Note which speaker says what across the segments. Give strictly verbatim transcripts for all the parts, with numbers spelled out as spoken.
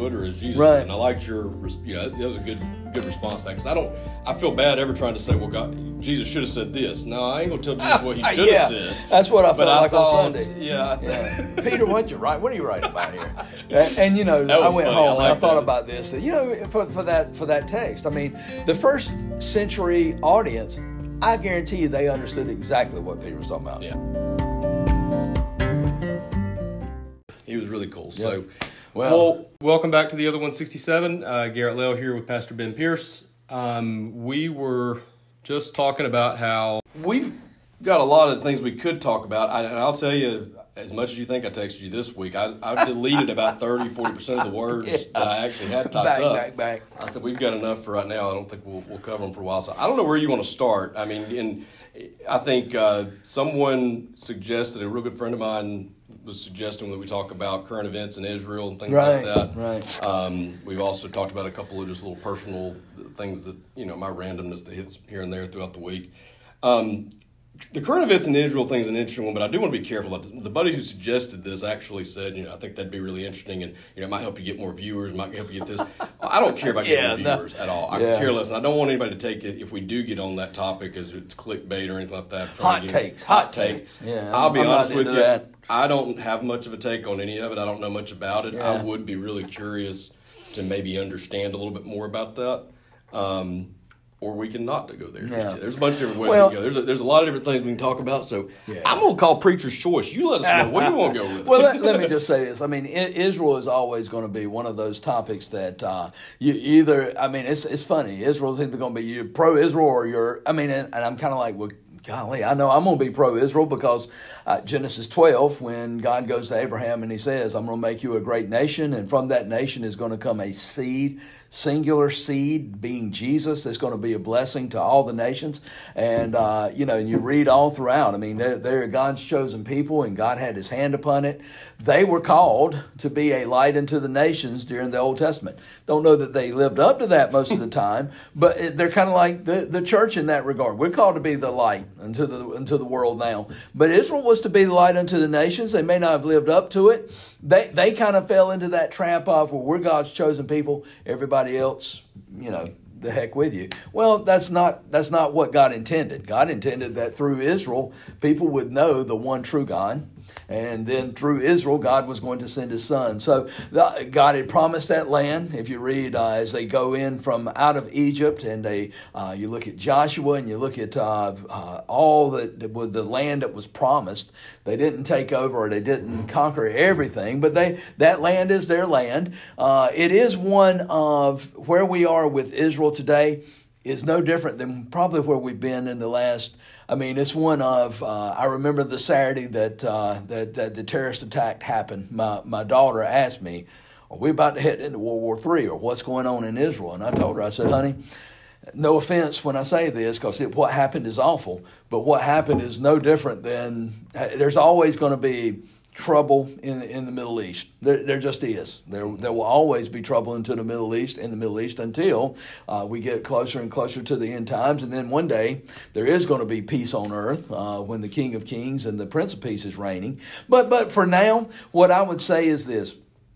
Speaker 1: Twitter as Jesus
Speaker 2: Right.
Speaker 1: did. And I liked your, you know, that was a good good response to that. Because I don't, I feel bad ever trying to say, well, God, Jesus should have said this. No, I ain't going to tell Jesus what he should
Speaker 2: yeah,
Speaker 1: have said.
Speaker 2: That's what I felt
Speaker 1: But I
Speaker 2: like
Speaker 1: thought,
Speaker 2: on Sunday.
Speaker 1: Yeah.
Speaker 2: yeah. Peter, what you write? What are you writing about here? And, and you know,
Speaker 1: That
Speaker 2: I
Speaker 1: was
Speaker 2: went
Speaker 1: funny.
Speaker 2: home
Speaker 1: I
Speaker 2: and I
Speaker 1: like
Speaker 2: thought
Speaker 1: that.
Speaker 2: about this. You know, for, for that for that text, I mean, the first century audience, I guarantee you, they understood exactly what Peter was talking about.
Speaker 1: Yeah. He was really cool. So,
Speaker 2: Well,
Speaker 1: well, welcome back to the Other one sixty-seven. Uh, Garrett Lell here with Pastor Ben Pierce. Um, we were just talking about how we've got a lot of things we could talk about. I, and I'll tell you, as much as you think I texted you this week, I, I deleted about thirty, forty percent of the words
Speaker 2: Yeah.
Speaker 1: that I actually had typed
Speaker 2: back,
Speaker 1: up.
Speaker 2: back, back.
Speaker 1: I said, we've got enough for right now. I don't think we'll, we'll cover them for a while. So I don't know where you want to start. I mean, and I think uh, someone suggested, a real good friend of mine was suggesting that we talk about current events in Israel and things
Speaker 2: Right,
Speaker 1: like that.
Speaker 2: right.
Speaker 1: Um, we've also talked about a couple of just little personal things that, you know, my randomness that hits here and there throughout the week. Um, the current events in Israel thing is an interesting one, but I do want to be careful. About the buddy who suggested this actually said, you know, I think that'd be really interesting, and you know, it might help you get more viewers, might help you get this. I don't care about
Speaker 2: Yeah,
Speaker 1: getting
Speaker 2: no.
Speaker 1: viewers at all. I
Speaker 2: Yeah.
Speaker 1: care less, and I don't want anybody to take it if we do get on that topic as it's clickbait or anything like that. Trying
Speaker 2: Hot
Speaker 1: to get-
Speaker 2: takes, hot takes. Yeah,
Speaker 1: I'll be
Speaker 2: I'm not
Speaker 1: honest with
Speaker 2: into
Speaker 1: you.
Speaker 2: that.
Speaker 1: I don't have much of a take on any of it. I don't know much about it.
Speaker 2: Yeah.
Speaker 1: I would be really curious to maybe understand a little bit more about that. Um, or we can not go there.
Speaker 2: Yeah.
Speaker 1: There's a bunch of different ways
Speaker 2: Well-
Speaker 1: we can go. There's a, there's a lot of different things we can talk about. So
Speaker 2: Yeah.
Speaker 1: I'm going to call Preacher's Choice. You let us know. What do you want to go with?
Speaker 2: Well, let, let me just say this. I mean, I- Israel is always going to be one of those topics that uh, you either, I mean, it's it's funny. Israel's either going to be you're pro-Israel or you're, I mean, and, and I'm kind of like, well, golly, I know I'm going to be pro-Israel because uh, Genesis twelve, when God goes to Abraham and he says, I'm going to make you a great nation, and from that nation is going to come a seed, singular seed, being Jesus, that's going to be a blessing to all the nations. And, uh, you know, and you read all throughout, I mean, they're, they're God's chosen people, and God had his hand upon it. They were called to be a light unto the nations during the Old Testament. Don't know that they lived up to that most of the time, but it, they're kind of like the, the church in that regard. We're called to be the light unto the, unto the world now. But Israel was to be the light unto the nations. They may not have lived up to it. They, they kind of fell into that trap of, well, we're God's chosen people. Everybody else, you know, the heck with you. Well, that's not that's not what God intended. God intended that through Israel, people would know the one true God. And then through Israel, God was going to send his son. So the, God had promised that land. If you read uh, as they go in from out of Egypt, and they uh, you look at Joshua and you look at uh, uh, all that with the land that was promised, they didn't take over or they didn't conquer everything, but they that land is their land. Uh, it is one of where we are with Israel today is no different than probably where we've been in the last. I mean, it's one of. Uh, I remember the Saturday that, uh, that that the terrorist attack happened. My my daughter asked me, "Are we about to head into World War Three, or what's going on in Israel?" And I told her, I said, "Honey, no offense when I say this, because what happened is awful, but what happened is no different than. There's always going to be trouble in in the Middle East. There, there just is. There there will always be trouble into the Middle East in the Middle East until uh, we get closer and closer to the end times, and then one day there is going to be peace on earth uh, when the King of Kings and the Prince of Peace is reigning. But but for now, what I would say is this: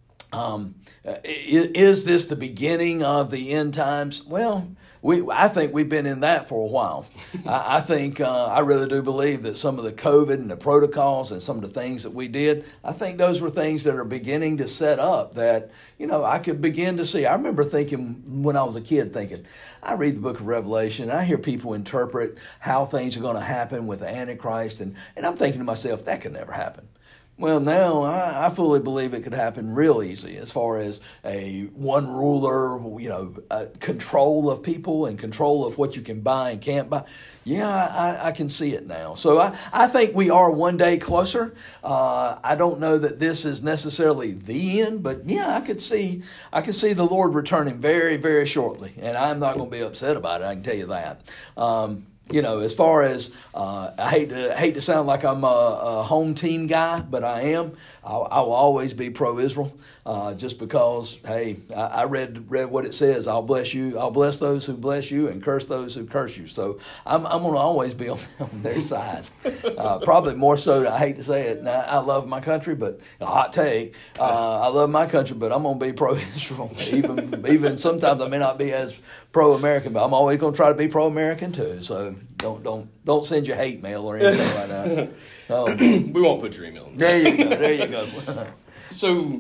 Speaker 2: um, is, is this the beginning of the end times? Well. We, I think we've been in that for a while. I, I think, uh, I really do believe that some of the COVID and the protocols and some of the things that we did, I think those were things that are beginning to set up that, you know, I could begin to see. I remember thinking when I was a kid thinking, I read the book of Revelation and I hear people interpret how things are going to happen with the Antichrist. And, and I'm thinking to myself, that could never happen. Well, now I, I fully believe it could happen real easy as far as a one ruler, you know, uh, control of people and control of what you can buy and can't buy. Yeah, I, I can see it now. So I, I think we are one day closer. Uh, I don't know that this is necessarily the end, but yeah, I could see I could see the Lord returning very, very shortly, and I'm not going to be upset about it. I can tell you that. Um, you know, as far as uh, I hate to hate to sound like I'm a, a home team guy, but I am. I, I will always be pro-Israel, uh, just because. Hey, I, I read read what it says. I'll bless you. I'll bless those who bless you, and curse those who curse you. So I'm I'm going to always be on, on their side. Uh, probably more so. I hate to say it. Now, I love my country, but a hot take. Uh, I love my country, but I'm going to be pro-Israel. Even even sometimes I may not be as pro-American, but I'm always going to try to be pro-American too. So don't don't don't send your hate mail or anything like that. Um,
Speaker 1: we won't put your email in
Speaker 2: there. There you go. There you go.
Speaker 1: So,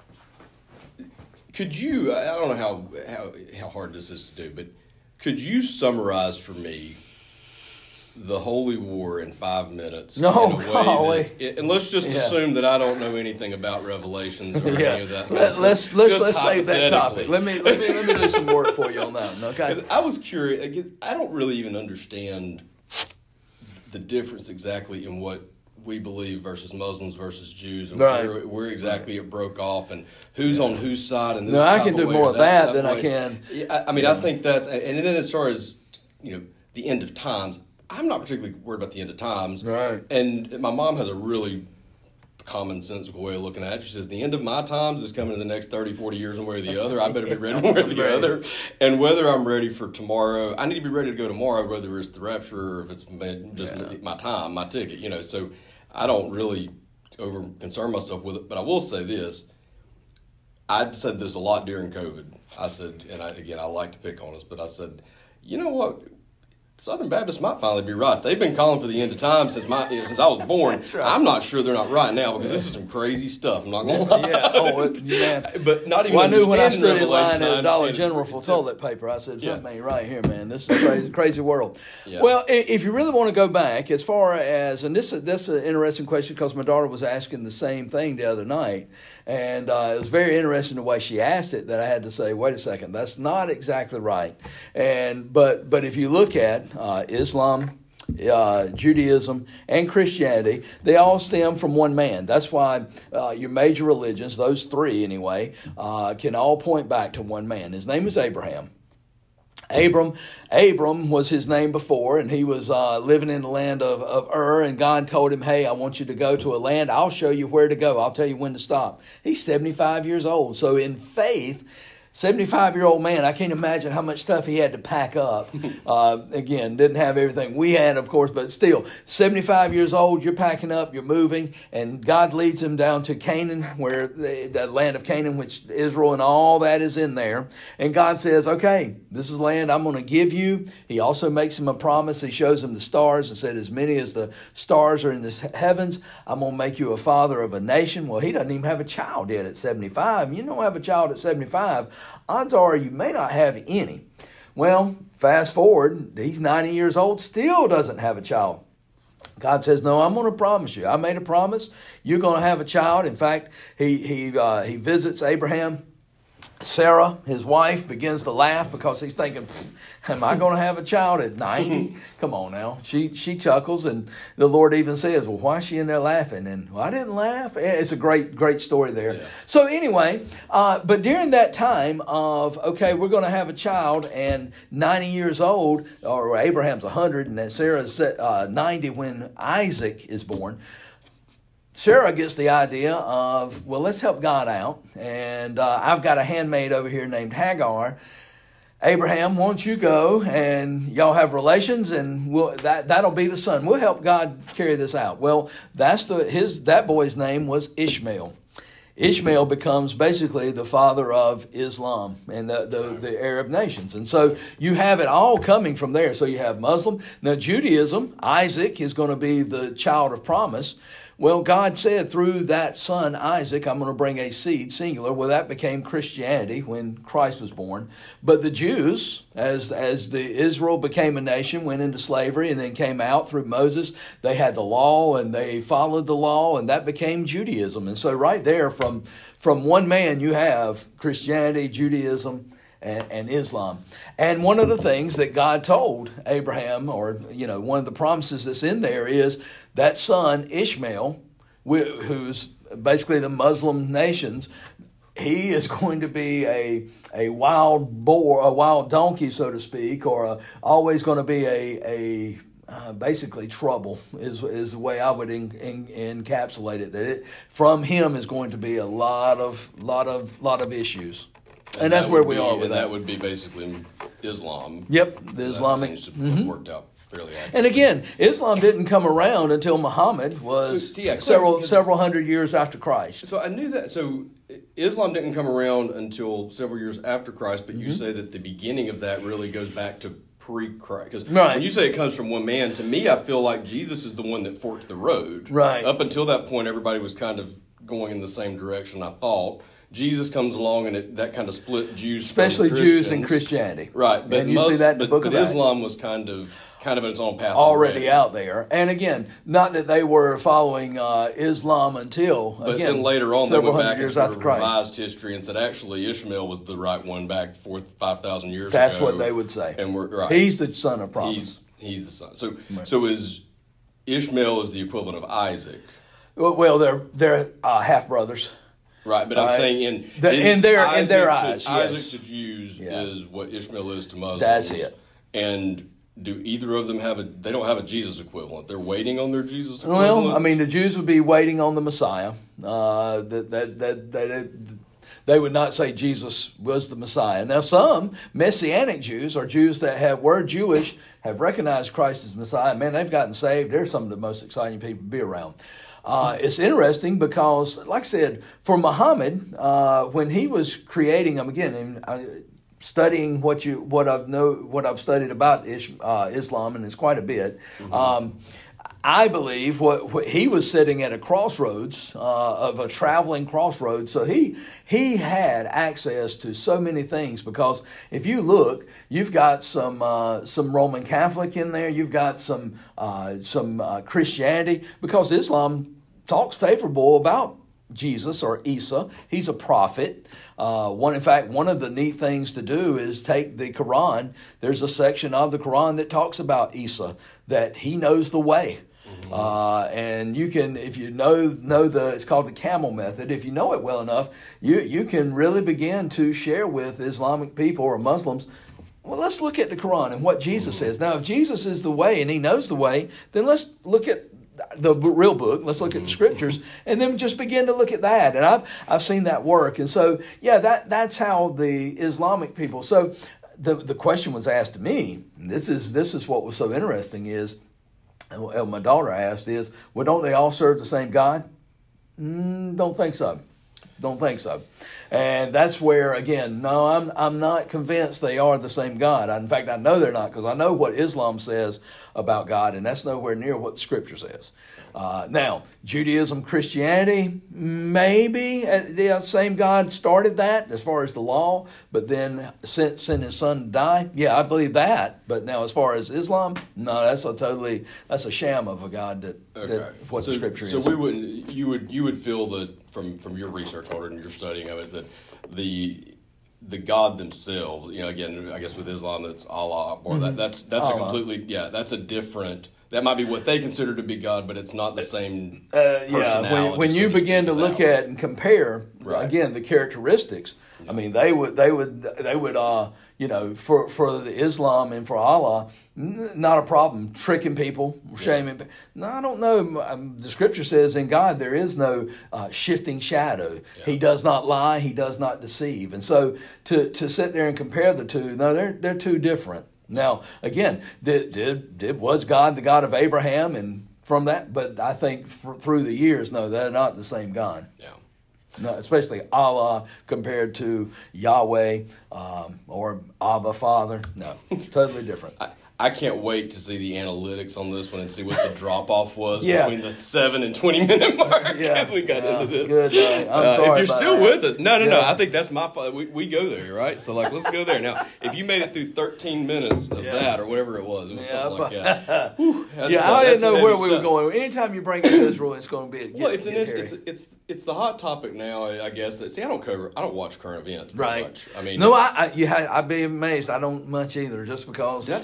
Speaker 1: could you? I don't know how how how hard this is to do, but could you summarize for me the Holy War in five minutes?
Speaker 2: No,
Speaker 1: in a way
Speaker 2: golly.
Speaker 1: that, and let's just
Speaker 2: Yeah.
Speaker 1: assume that I don't know anything about Revelations or
Speaker 2: Yeah.
Speaker 1: any of that.
Speaker 2: Let, let's let's
Speaker 1: Just
Speaker 2: let's save that topic.
Speaker 1: hypothetically.
Speaker 2: Let me let me let me do some work for you on that one. Okay.
Speaker 1: 'Cause I was curious. I guess- I don't really even understand the difference exactly in what we believe versus Muslims versus Jews, and
Speaker 2: Right.
Speaker 1: where, where exactly it broke off, and who's on whose side. And this
Speaker 2: No, I
Speaker 1: type
Speaker 2: can
Speaker 1: of
Speaker 2: do
Speaker 1: way
Speaker 2: more
Speaker 1: or
Speaker 2: of that
Speaker 1: type
Speaker 2: than
Speaker 1: of
Speaker 2: I
Speaker 1: way.
Speaker 2: can.
Speaker 1: Yeah, I, I mean, I think that's, and then as far as you know, the end of times, I'm not particularly worried about the end of times.
Speaker 2: Right.
Speaker 1: And my mom has a really commonsensical way of looking at it. She says, the end of my times is coming in the next thirty, forty years one way or the other. I better be ready one way or the
Speaker 2: Right.
Speaker 1: other. And whether I'm ready for tomorrow, I need to be ready to go tomorrow, whether it's the rapture or if it's my- just
Speaker 2: Yeah.
Speaker 1: my time, my ticket, you know. So I don't really over concern myself with it. But I will say this. I said this a lot during COVID. I said, and I, again, I like to pick on us, but I said, you know what? Southern Baptists might finally be right. They've been calling for the end of time since my since I was born.
Speaker 2: right.
Speaker 1: I'm not sure they're not right now because this is some crazy stuff. I'm not going to lie.
Speaker 2: Yeah. Oh, it, yeah.
Speaker 1: But not even
Speaker 2: Well, I knew when I
Speaker 1: understanding
Speaker 2: stood in line
Speaker 1: Revelation,
Speaker 2: at
Speaker 1: I
Speaker 2: a Dollar
Speaker 1: understand
Speaker 2: General
Speaker 1: it's
Speaker 2: for
Speaker 1: crazy
Speaker 2: toilet paper, I said,
Speaker 1: Yeah.
Speaker 2: something ain't right here, man. This is a crazy, crazy world.
Speaker 1: Yeah.
Speaker 2: Well, i- if you really want to go back, as far as, and this is that's an interesting question because my daughter was asking the same thing the other night, and uh, it was very interesting the way she asked it that I had to say, wait a second, that's not exactly right. And but but if you look at uh, Islam, Uh, Judaism and Christianity, they all stem from one man. That's why uh, your major religions, those three anyway, uh, can all point back to one man. His name is Abraham. Abram, Abram was his name before, and he was uh, living in the land of, of Ur, and God told him, hey, I want you to go to a land. I'll show you where to go. I'll tell you when to stop. He's seventy-five years old. So in faith, seventy-five-year-old man, I can't imagine how much stuff he had to pack up. Uh, again, didn't have everything we had, of course, but still, seventy-five years old, you're packing up, you're moving, and God leads him down to Canaan, where the, the land of Canaan, which Israel and all that is in there. And God says, okay, this is land I'm going to give you. He also makes him a promise. He shows him the stars and said, as many as the stars are in the heavens, I'm going to make you a father of a nation. Well, he doesn't even have a child yet at seventy-five. You don't have a child at seventy-five. Odds are you may not have any. Well, fast forward, he's ninety years old, still doesn't have a child. God says, no, I'm going to promise you. I made a promise. You're going to have a child. In fact, he, he, uh, he visits Abraham. Sarah, his wife, begins to laugh because he's thinking, am I going to have a child at ninety? Come on now. She she chuckles, and the Lord even says, well, why is she in there laughing? And well, I didn't laugh. It's a great, great story there.
Speaker 1: Yeah.
Speaker 2: So anyway, uh, but during that time of, okay, we're going to have a child, and ninety years old, or Abraham's one hundred, and then Sarah's uh, ninety when Isaac is born. Sarah gets the idea of, well, let's help God out. And uh, I've got a handmaid over here named Hagar. Abraham, why don't you go and y'all have relations, and we'll, that, that'll be the son. We'll help God carry this out. Well, that's the his that boy's name was Ishmael. Ishmael becomes basically the father of Islam and the, the, the Arab nations. And so you have it all coming from there. So you have Muslim. Now Judaism, Isaac is going to be the child of promise. Well, God said through that son, Isaac, I'm going to bring a seed, singular. Well, that became Christianity when Christ was born. But the Jews, as, as the Israel became a nation, went into slavery and then came out through Moses, they had the law and they followed the law, and that became Judaism. And so right there from, from one man, you have Christianity, Judaism, And, and Islam. And one of the things that God told Abraham, or, you know, one of the promises that's in there is that son, Ishmael, who's basically the Muslim nations, he is going to be a a wild boar, a wild donkey, so to speak, or a, always going to be a a uh, basically trouble is is the way I would in, in, encapsulate it. That it from him is going to be a lot of lot of lot of issues, and, and that's
Speaker 1: that
Speaker 2: where we
Speaker 1: be,
Speaker 2: are with
Speaker 1: and
Speaker 2: that.
Speaker 1: that would be basically Islam.
Speaker 2: Yep, the Islamic.
Speaker 1: That seems to
Speaker 2: mm-hmm.
Speaker 1: have worked out fairly accurately.
Speaker 2: And again, Islam didn't come around until Muhammad was
Speaker 1: So, yeah,
Speaker 2: several
Speaker 1: because-
Speaker 2: several hundred years after Christ.
Speaker 1: So I knew that. So Islam didn't come around until several years after Christ, but you
Speaker 2: Mm-hmm.
Speaker 1: say that the beginning of that really goes back to pre-Christ. Because
Speaker 2: Right.
Speaker 1: when you say it comes from one man, to me, I feel like Jesus is the one that forked the road.
Speaker 2: Right.
Speaker 1: Up until that point, everybody was kind of going in the same direction, I thought. Jesus comes along, and it, that kind of split Jews,
Speaker 2: Especially
Speaker 1: from
Speaker 2: Jews and
Speaker 1: Christians.
Speaker 2: Christianity.
Speaker 1: Right, but
Speaker 2: and you
Speaker 1: most,
Speaker 2: see that in
Speaker 1: but,
Speaker 2: the book
Speaker 1: but
Speaker 2: of Acts.
Speaker 1: Islam was kind of kind of in its own path
Speaker 2: Already out there. And again, not that they were following uh, Islam until,
Speaker 1: But
Speaker 2: again,
Speaker 1: then later on, they
Speaker 2: several
Speaker 1: went
Speaker 2: hundred
Speaker 1: back
Speaker 2: years
Speaker 1: and
Speaker 2: after
Speaker 1: sort of
Speaker 2: Christ.
Speaker 1: revised history and said actually Ishmael was the right one back four five thousand years
Speaker 2: That's
Speaker 1: ago.
Speaker 2: what they would say.
Speaker 1: And we're right.
Speaker 2: He's the son of promise.
Speaker 1: he's he's the son. So so is Ishmael is the equivalent of Isaac,
Speaker 2: Well, well, they're they're uh, half brothers.
Speaker 1: right? But I'm
Speaker 2: Right.
Speaker 1: saying in
Speaker 2: The-
Speaker 1: is
Speaker 2: in their- in
Speaker 1: Isaac
Speaker 2: their
Speaker 1: to,
Speaker 2: eyes, yes.
Speaker 1: Isaac to Jews
Speaker 2: Yeah.
Speaker 1: is what Ishmael is to Muslims.
Speaker 2: That's it.
Speaker 1: And do either of them have a? They don't have a Jesus equivalent. They're waiting on their Jesus equivalent.
Speaker 2: Well, I mean, the Jews would be waiting on the Messiah. Uh, that, that, that, that, they would not say Jesus was the Messiah. Now, some Messianic Jews, or Jews that have were Jewish, have recognized Christ as Messiah. Man, they've gotten saved. They're some of the most exciting people to be around. Uh, it's interesting because, like I said, for Muhammad, uh, when he was creating them, again, and I, studying what you what I've know what I've studied about Ish, uh, Islam, and it's quite a bit. Mm-hmm. Um, I believe what, what he was sitting at a crossroads uh, of a traveling crossroads, so he he had access to so many things. Because if you look, you've got some uh, some Roman Catholic in there, you've got some uh, some uh, Christianity, because Islam talks favorable about Jesus or Isa. He's a prophet. Uh, one, in fact, one of the neat things to do is take the Quran. There's a section of the Quran that talks about Isa, that he knows the way. Mm-hmm. Uh, and you can, if you know know the, it's called the camel method. If you know it well enough, you you can really begin to share with Islamic people or Muslims. Well, let's look at the Quran and what Jesus says. Now, if Jesus is the way and he knows the way, then let's look at the real book. Let's look at the scriptures, and then just begin to look at that. And I've I've seen that work. And so, yeah, that that's how the Islamic people. So, the the question was asked to me. This is this is what was so interesting is, and my daughter asked is, well, don't they all serve the same God? Mm, don't think so. Don't think so. And that's where, again, no, I'm I'm not convinced they are the same God. In fact, I know they're not, because I know what Islam says about God, and that's nowhere near what the Scripture says. Uh, now, Judaism, Christianity, maybe uh, the same God started that as far as the law, but then sent, sent his son to die. Yeah, I believe that. But now, as far as Islam, no, that's a totally that's a sham of a God that,
Speaker 1: Okay.
Speaker 2: that what
Speaker 1: so,
Speaker 2: the Scripture
Speaker 1: so
Speaker 2: is.
Speaker 1: So we would you would you would feel that from from your research on it and your studying of it that the the God themselves, you know, again, I guess with Islam, it's Allah, or that that's that's
Speaker 2: Allah.
Speaker 1: a completely yeah, that's a different. That might be what they consider to be God, but it's not the same.
Speaker 2: Uh, yeah,
Speaker 1: personality,
Speaker 2: when, when
Speaker 1: so
Speaker 2: you
Speaker 1: to
Speaker 2: begin
Speaker 1: speak,
Speaker 2: to
Speaker 1: as
Speaker 2: look
Speaker 1: ours.
Speaker 2: at and compare,
Speaker 1: Right.
Speaker 2: again, the characteristics. I mean, they would, they would, they would, uh, you know, for for the Islam and for Allah, n- not a problem tricking people, shaming. pe- No, I don't know. Um, the Scripture says in God there is no uh, shifting shadow.
Speaker 1: Yeah.
Speaker 2: He does not lie. He does not deceive. And so to to sit there and compare the two, no, they're they're two different. Now, again, did did, did was God the God of Abraham and from that? But I think for, through the years, no, they're not the same God.
Speaker 1: Yeah.
Speaker 2: No, especially Allah compared to Yahweh um, or Abba Father. No, totally different.
Speaker 1: I, I can't wait to see the analytics on this one and see what the drop off was
Speaker 2: Yeah.
Speaker 1: between the seven and twenty minute mark
Speaker 2: Yeah.
Speaker 1: as we got
Speaker 2: Yeah.
Speaker 1: into this.
Speaker 2: Good, uh, I'm
Speaker 1: Uh,
Speaker 2: sorry
Speaker 1: if you're
Speaker 2: about
Speaker 1: still
Speaker 2: that.
Speaker 1: with us, no, no, no.
Speaker 2: Yeah.
Speaker 1: I think that's my fault. We, we go there, right? So like, let's go there now. If you made it through thirteen minutes of
Speaker 2: Yeah.
Speaker 1: that or whatever it was, it was
Speaker 2: Yeah,
Speaker 1: something like
Speaker 2: but-
Speaker 1: that. Whew, that's,
Speaker 2: Yeah,
Speaker 1: uh,
Speaker 2: I didn't
Speaker 1: that's
Speaker 2: know
Speaker 1: some
Speaker 2: where
Speaker 1: heavy
Speaker 2: we were
Speaker 1: stuff.
Speaker 2: going. Anytime you bring up Israel, it's going to be. Get,
Speaker 1: Well, it's an
Speaker 2: get
Speaker 1: int- it's
Speaker 2: hairy.
Speaker 1: it's it's the hot topic now. I guess. See, I don't cover. I don't watch current events very
Speaker 2: Right.
Speaker 1: much. I mean,
Speaker 2: No, I, I you had, I'd be amazed. I don't much either, just because.
Speaker 1: Did I say? Did we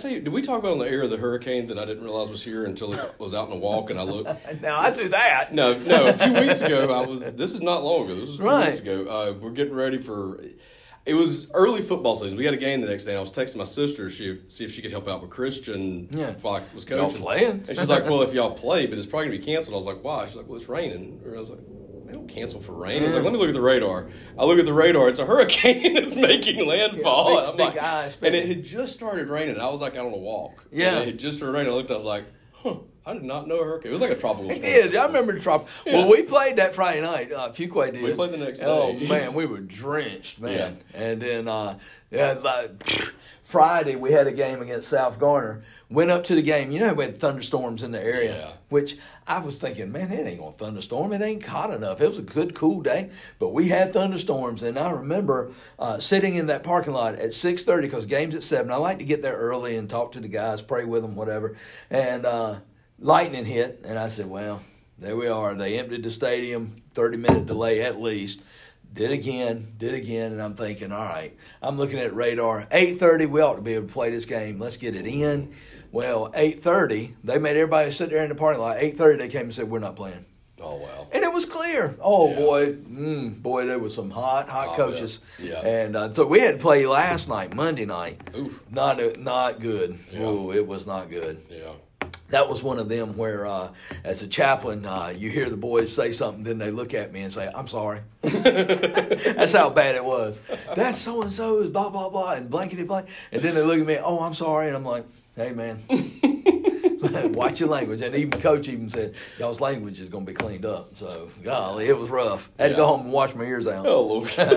Speaker 1: talk about on the air of the hurricane that I didn't realize was here until it was out on a walk and I looked?
Speaker 2: No, I do that.
Speaker 1: No, no. A few weeks ago, I was. This is not long ago. This was a few
Speaker 2: Right.
Speaker 1: weeks ago. Uh, we're getting ready for. It was early football season. We had a game the next day. I was texting my sister she see if she could help out with Christian
Speaker 2: Yeah.
Speaker 1: while I was
Speaker 2: Y'all
Speaker 1: coaching.
Speaker 2: playing?
Speaker 1: And she's like, "Well, if y'all play, but it's probably gonna be canceled." I was like, "Why?" She's like, "Well, it's raining." Or I was like, "They don't cancel for rain." I was like, "Let me look at the radar." I look at the radar. It's a hurricane that's making landfall.
Speaker 2: Yeah, big-
Speaker 1: and I'm
Speaker 2: big
Speaker 1: like,
Speaker 2: eyes,
Speaker 1: and it
Speaker 2: baby.
Speaker 1: had just started raining. I was like out on a walk.
Speaker 2: Yeah.
Speaker 1: And it had just started raining. I looked. I was like, "Huh." I did not know a hurricane. It was like a tropical
Speaker 2: It
Speaker 1: storm.
Speaker 2: did. I remember the trop.
Speaker 1: Yeah.
Speaker 2: Well, we played that Friday night. Uh, Fuquay did.
Speaker 1: We played the next
Speaker 2: Oh
Speaker 1: day.
Speaker 2: man, we were drenched, man. And then uh, yeah, like, Friday we had a game against South Garner. Went up to the game. You know, we had thunderstorms in the area,
Speaker 1: Yeah.
Speaker 2: which I was thinking, man, it ain't gonna thunderstorm. It ain't hot enough. It was a good, cool day, but we had thunderstorms. And I remember uh, sitting in that parking lot at six thirty because game's at seven. I like to get there early and talk to the guys, pray with them, whatever. And uh, lightning hit, and I said, well, there we are. They emptied the stadium, thirty-minute delay at least. Did again, did again, and I'm thinking, all right, I'm looking at radar. eight thirty, we ought to be able to play this game. Let's get it in. Well, eight thirty, they made everybody sit there in the parking lot. eight thirty, they came and said, we're not playing.
Speaker 1: Oh wow.
Speaker 2: And it was clear. Oh,
Speaker 1: Yeah.
Speaker 2: boy. Mm, boy, there was some hot, hot
Speaker 1: Oh,
Speaker 2: coaches.
Speaker 1: yeah.
Speaker 2: And uh, so we had to play last night, Monday night.
Speaker 1: Oof.
Speaker 2: Not uh, not good.
Speaker 1: Yeah.
Speaker 2: Ooh, it was not good.
Speaker 1: Yeah.
Speaker 2: That was one of them where, uh, as a chaplain, uh, you hear the boys say something, then they look at me and say, I'm sorry. That's how bad it was. That's so-and-so's, blah, blah, blah, and blankety blank. And then they look at me, oh, I'm sorry. And I'm like, hey, man, watch your language. And even Coach even said, y'all's language is going to be cleaned up. So, golly, it was rough. I had to go
Speaker 1: Yeah.
Speaker 2: home and wash my ears out.
Speaker 1: Oh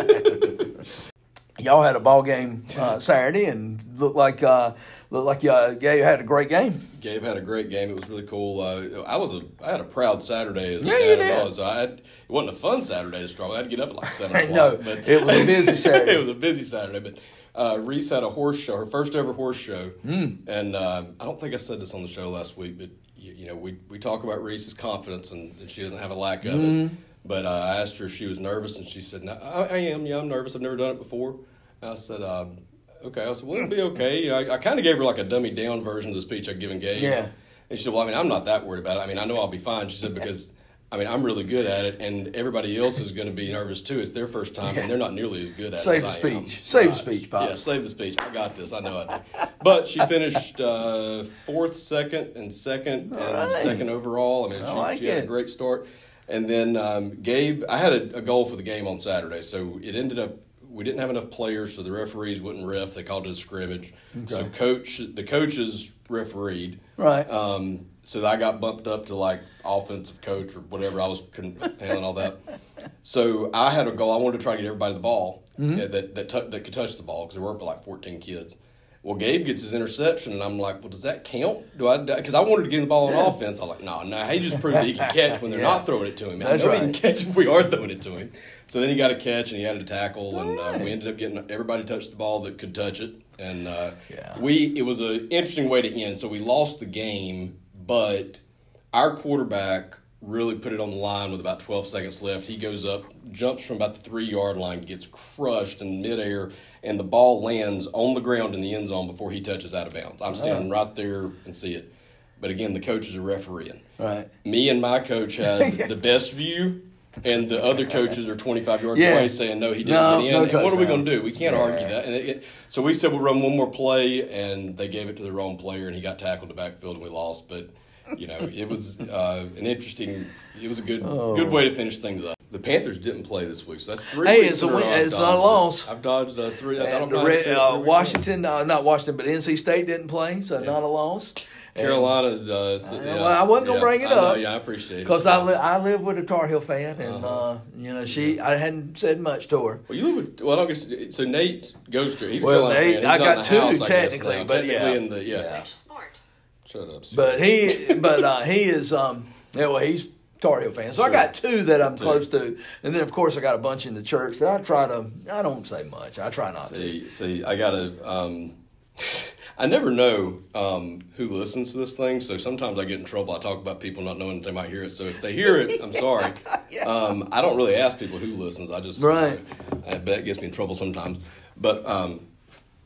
Speaker 1: Lord.
Speaker 2: Y'all had a ball game uh, Saturday and looked like uh, looked like y'all, yeah, you had a great game.
Speaker 1: Gabe had a great game. It was really cool. Uh, I was a I had a proud Saturday as a
Speaker 2: Yeah,
Speaker 1: dad
Speaker 2: you
Speaker 1: and
Speaker 2: did.
Speaker 1: all. So I had, it wasn't a fun Saturday to start with. I had to get up at like seven
Speaker 2: I
Speaker 1: o'clock.
Speaker 2: know.
Speaker 1: But
Speaker 2: It was a busy Saturday.
Speaker 1: it was a busy Saturday. But uh, Reese had a horse show, her first ever horse show.
Speaker 2: Mm.
Speaker 1: And uh, I don't think I said this on the show last week, but you, you know we we talk about Reese's confidence and, and she doesn't have a lack of
Speaker 2: Mm.
Speaker 1: it. But uh, I asked her if she was nervous, and she said, "No, I, I am. Yeah, I'm nervous. I've never done it before." And I said, um, "Okay." I said, "Well, it'll be okay." You know, I, I kind of gave her like a dummy down version of the speech I'd given Gabe.
Speaker 2: Yeah.
Speaker 1: And she said, "Well, I mean, I'm not that worried about it. I mean, I know I'll be fine." She said, "Because I mean, I'm really good at it, and everybody else is going to be nervous too. It's their first time, and they're not nearly as good at
Speaker 2: Save
Speaker 1: it."
Speaker 2: the
Speaker 1: as I am.
Speaker 2: speech. Save the
Speaker 1: Right.
Speaker 2: speech, Pop.
Speaker 1: Yeah, save the speech. I got this. I know I did. But she finished uh, fourth, second, and second, and
Speaker 2: right.
Speaker 1: second overall. I mean,
Speaker 2: I
Speaker 1: she,
Speaker 2: like
Speaker 1: she had
Speaker 2: it.
Speaker 1: a great start. And then um, Gabe, I had a, a goal for the game on Saturday, so it ended up we didn't have enough players, so the referees wouldn't ref. They called it a scrimmage. So coach, the coaches refereed.
Speaker 2: Right.
Speaker 1: Um, so I got bumped up to like offensive coach or whatever. I was couldn't handling all that. So I had a goal. I wanted to try to get everybody the ball
Speaker 2: Mm-hmm.
Speaker 1: yeah, that that, t- that could touch the ball because there were like fourteen kids. Well, Gabe gets his interception, and I'm like, well, does that count? Do I? Because I wanted to get him the ball on
Speaker 2: Yeah.
Speaker 1: offense. I'm like, no, no. He just proved that he can catch when they're
Speaker 2: Yeah.
Speaker 1: not throwing it to him. I
Speaker 2: That's
Speaker 1: know
Speaker 2: right.
Speaker 1: he can catch if we are throwing it to him. So then he got a catch, and he had a tackle, and uh, we ended up getting everybody touched the ball that could touch it. And uh,
Speaker 2: Yeah.
Speaker 1: we it was an interesting way to end. So we lost the game, but our quarterback really put it on the line with about twelve seconds left. He goes up, jumps from about the three-yard line, gets crushed in midair, and the ball lands on the ground in the end zone before he touches out of bounds. I'm standing right there and see it. But again, the coaches are refereeing.
Speaker 2: Right.
Speaker 1: Me and my coach had the best view, and the other coaches are twenty-five yards
Speaker 2: Yeah.
Speaker 1: away saying, no, he didn't
Speaker 2: No,
Speaker 1: get in.
Speaker 2: no
Speaker 1: and what are we
Speaker 2: touchdown.
Speaker 1: going to do? We can't
Speaker 2: Yeah.
Speaker 1: argue that. And it, it, so we said we'll run one more play, and they gave it to the wrong player, and he got tackled in the backfield, and we lost. But, you know, it was uh, an interesting – it was a good
Speaker 2: Oh.
Speaker 1: good way to finish things up. The Panthers didn't play this week, so that's three
Speaker 2: Hey,
Speaker 1: weeks
Speaker 2: it's a
Speaker 1: in
Speaker 2: win-
Speaker 1: row I've
Speaker 2: it's not a
Speaker 1: dodged it.
Speaker 2: loss.
Speaker 1: I've dodged uh, three – I don't
Speaker 2: And
Speaker 1: know how
Speaker 2: the
Speaker 1: to
Speaker 2: Red-
Speaker 1: say it,
Speaker 2: uh,
Speaker 1: three weeks
Speaker 2: Washington, uh, not Washington, but N C State didn't play, so not a loss. And-
Speaker 1: Carolina's uh, – yeah,
Speaker 2: well, I wasn't gonna
Speaker 1: yeah,
Speaker 2: bring it
Speaker 1: I know,
Speaker 2: up.
Speaker 1: yeah, I appreciate it.
Speaker 2: Because I, li- I live with a Tar Heel fan, and uh, you know she I hadn't said much to her.
Speaker 1: Well, you live with well, I don't guess so. Nate goes to he's
Speaker 2: Well,
Speaker 1: a Carolina
Speaker 2: Nate,
Speaker 1: fan. He's
Speaker 2: I
Speaker 1: not
Speaker 2: got
Speaker 1: in the
Speaker 2: two
Speaker 1: house, I guess,
Speaker 2: technically,
Speaker 1: now.
Speaker 2: but
Speaker 1: technically
Speaker 2: yeah.
Speaker 1: in the yeah.
Speaker 2: Yeah.
Speaker 1: Shut up. Steve.
Speaker 2: But he, but uh, he is, um, yeah, well, he's Tar Heel fan. So I
Speaker 1: Sure.
Speaker 2: got two that I'm
Speaker 1: Two.
Speaker 2: close to, and then of course I got a bunch in the church that I try to. I don't say much. I try not to.
Speaker 1: see, see, I gotta. Um, I never know um, who listens to this thing, so sometimes I get in trouble. I talk about people not knowing that they might hear it. So if they hear it, I'm sorry.
Speaker 2: Yeah.
Speaker 1: Um, I don't really ask people who listens. I just
Speaker 2: Right.
Speaker 1: Uh, but that gets me in trouble sometimes. But um,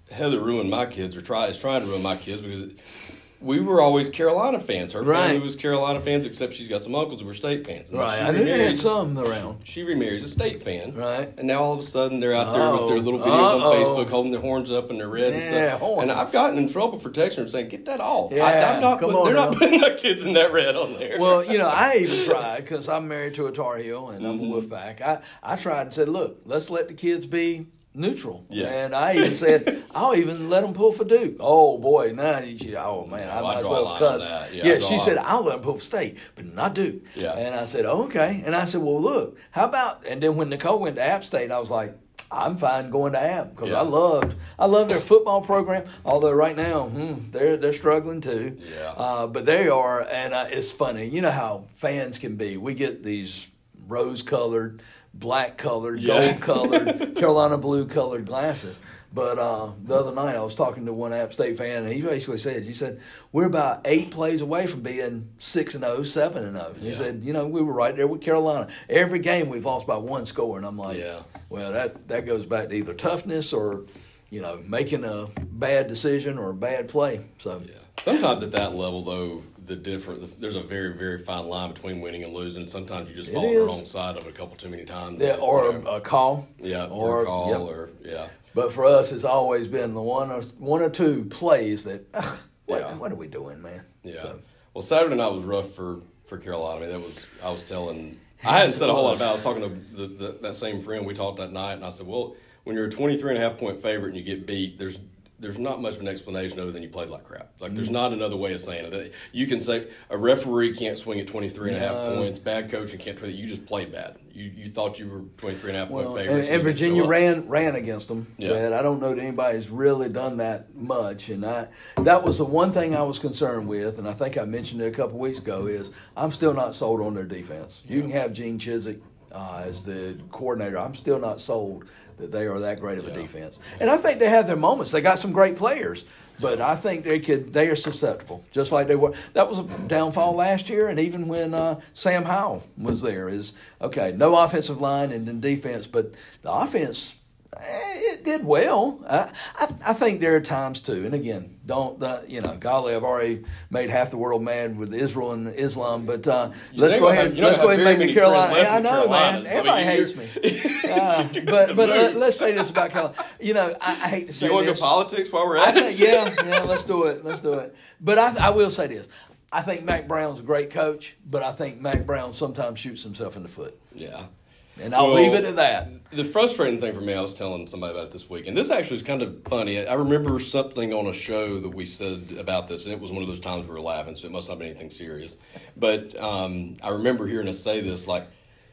Speaker 1: Heather ruined my kids, or try is trying to ruin my kids because. It, We were always Carolina fans. Her
Speaker 2: right.
Speaker 1: family was Carolina fans, except she's got some uncles who were State fans. And
Speaker 2: right, I knew they had some around.
Speaker 1: She remarries a State fan.
Speaker 2: Right.
Speaker 1: And now all of a sudden they're out there
Speaker 2: Uh-oh.
Speaker 1: with their little videos
Speaker 2: Uh-oh.
Speaker 1: on Facebook holding their horns up and their red
Speaker 2: yeah,
Speaker 1: and stuff.
Speaker 2: Horns.
Speaker 1: And I've gotten in trouble for texting them saying, get that off.
Speaker 2: Yeah,
Speaker 1: I, I'm not
Speaker 2: come
Speaker 1: putting,
Speaker 2: on
Speaker 1: they're
Speaker 2: now.
Speaker 1: not putting my kids in that red on there.
Speaker 2: Well, you know, I even tried, because I'm married to a Tar Heel and I'm
Speaker 1: Mm-hmm.
Speaker 2: a Wolfpack. I, I tried and said, look, let's let the kids be neutral.
Speaker 1: Yeah.
Speaker 2: And I even said, I'll even let them pull for Duke. Oh, boy, now you, oh, man, I
Speaker 1: Oh, I
Speaker 2: might as
Speaker 1: draw a
Speaker 2: well
Speaker 1: line on
Speaker 2: cuss.
Speaker 1: that. Yeah,
Speaker 2: Yeah,
Speaker 1: I draw
Speaker 2: she
Speaker 1: a
Speaker 2: said,
Speaker 1: line.
Speaker 2: I'll let them pull for State, but not Duke.
Speaker 1: Yeah.
Speaker 2: And I said, oh, okay. And I said, well, look, how about, and then when Nicole went to App State, I was like, I'm fine going to App because
Speaker 1: Yeah.
Speaker 2: I loved I love their football program. Although right now hmm, they're they're struggling too.
Speaker 1: Yeah.
Speaker 2: Uh, but they are, and uh, it's funny. You know how fans can be. We get these rose colored, black colored,
Speaker 1: Yeah.
Speaker 2: gold colored, Carolina blue colored glasses. But uh, the other night I was talking to one App State fan, and he basically said, he said, we're about eight plays away from being six and oh, seven and oh. He
Speaker 1: Yeah.
Speaker 2: said, you know, we were right there with Carolina. Every game we've lost by one score. And I'm like,
Speaker 1: Yeah.
Speaker 2: well, that, that goes back to either toughness or, you know, making a bad decision or a bad play. So,
Speaker 1: Yeah. Sometimes at that level, though, the different there's a very, very fine line between winning and losing. Sometimes you just
Speaker 2: It
Speaker 1: fall on the
Speaker 2: is.
Speaker 1: wrong side of it a couple too many times.
Speaker 2: yeah, or
Speaker 1: you know.
Speaker 2: a, a call.
Speaker 1: yeah,
Speaker 2: or-
Speaker 1: or a call,
Speaker 2: yep.
Speaker 1: or yeah.
Speaker 2: But for us, it's always been the one or, one or two plays that, ugh, what,
Speaker 1: Yeah.
Speaker 2: what are we doing, man?
Speaker 1: Yeah.
Speaker 2: So,
Speaker 1: Well, Saturday night was rough for, for Carolina. I mean, that was I was telling. I hadn't said a whole lot about it. I was talking to the, the, that same friend we talked that night, and I said, well, when you're a twenty-three and a half point favorite and you get beat, there's there's not much of an explanation other than you played like crap. Like, there's not another way of saying it. You can say a referee can't swing at twenty-three and a half
Speaker 2: No.
Speaker 1: points, bad coaching can't play that. You just played bad. You you thought you were twenty-three and a half point
Speaker 2: well, and,
Speaker 1: favorites.
Speaker 2: and
Speaker 1: you didn't
Speaker 2: Virginia
Speaker 1: show up.
Speaker 2: ran ran against them.
Speaker 1: Yeah.
Speaker 2: But I don't know that anybody's really done that much. And I that was the one thing I was concerned with, and I think I mentioned it a couple weeks ago, is I'm still not sold on their defense. You can have Gene Chizik uh, as the coordinator. I'm still not sold that they are that great of a
Speaker 1: Yeah.
Speaker 2: defense. And I think they have their moments. They got some great players. But I think they could. They are susceptible, just like they were. That was a downfall last year, and even when uh, Sam Howell was there, is okay. No offensive line and then defense, but the offense, eh, it did well. I, I I think there are times too, and again, don't uh, you know? Golly, I've already made half the world mad with Israel and Islam, but uh,
Speaker 1: You
Speaker 2: let's
Speaker 1: ain't
Speaker 2: go
Speaker 1: gonna
Speaker 2: ahead.
Speaker 1: have- you don't
Speaker 2: Let's go
Speaker 1: have
Speaker 2: ahead and make
Speaker 1: very
Speaker 2: me
Speaker 1: many
Speaker 2: Carolina.
Speaker 1: friends left
Speaker 2: Yeah, I
Speaker 1: in
Speaker 2: know,
Speaker 1: Carolina,
Speaker 2: man.
Speaker 1: so I
Speaker 2: Everybody
Speaker 1: mean,
Speaker 2: hates
Speaker 1: you're-
Speaker 2: me. Uh,
Speaker 1: You're
Speaker 2: but
Speaker 1: the
Speaker 2: but uh,
Speaker 1: move.
Speaker 2: let's say this about Carolina. You know, I, I hate to say
Speaker 1: You want to go
Speaker 2: this.
Speaker 1: politics while we're
Speaker 2: I
Speaker 1: at it?
Speaker 2: think, yeah, yeah, let's do it. Let's do it. But I, I will say this. I think Mac Brown's a great coach, but I think Mac Brown sometimes shoots himself in the foot.
Speaker 1: Yeah.
Speaker 2: And I'll
Speaker 1: Well,
Speaker 2: leave it at that.
Speaker 1: The frustrating thing for me, I was telling somebody about it this week, and this actually is kind of funny. I remember something on a show that we said about this, and it was one of those times we were laughing, so it must not be anything serious. But um, I remember hearing us say this, like,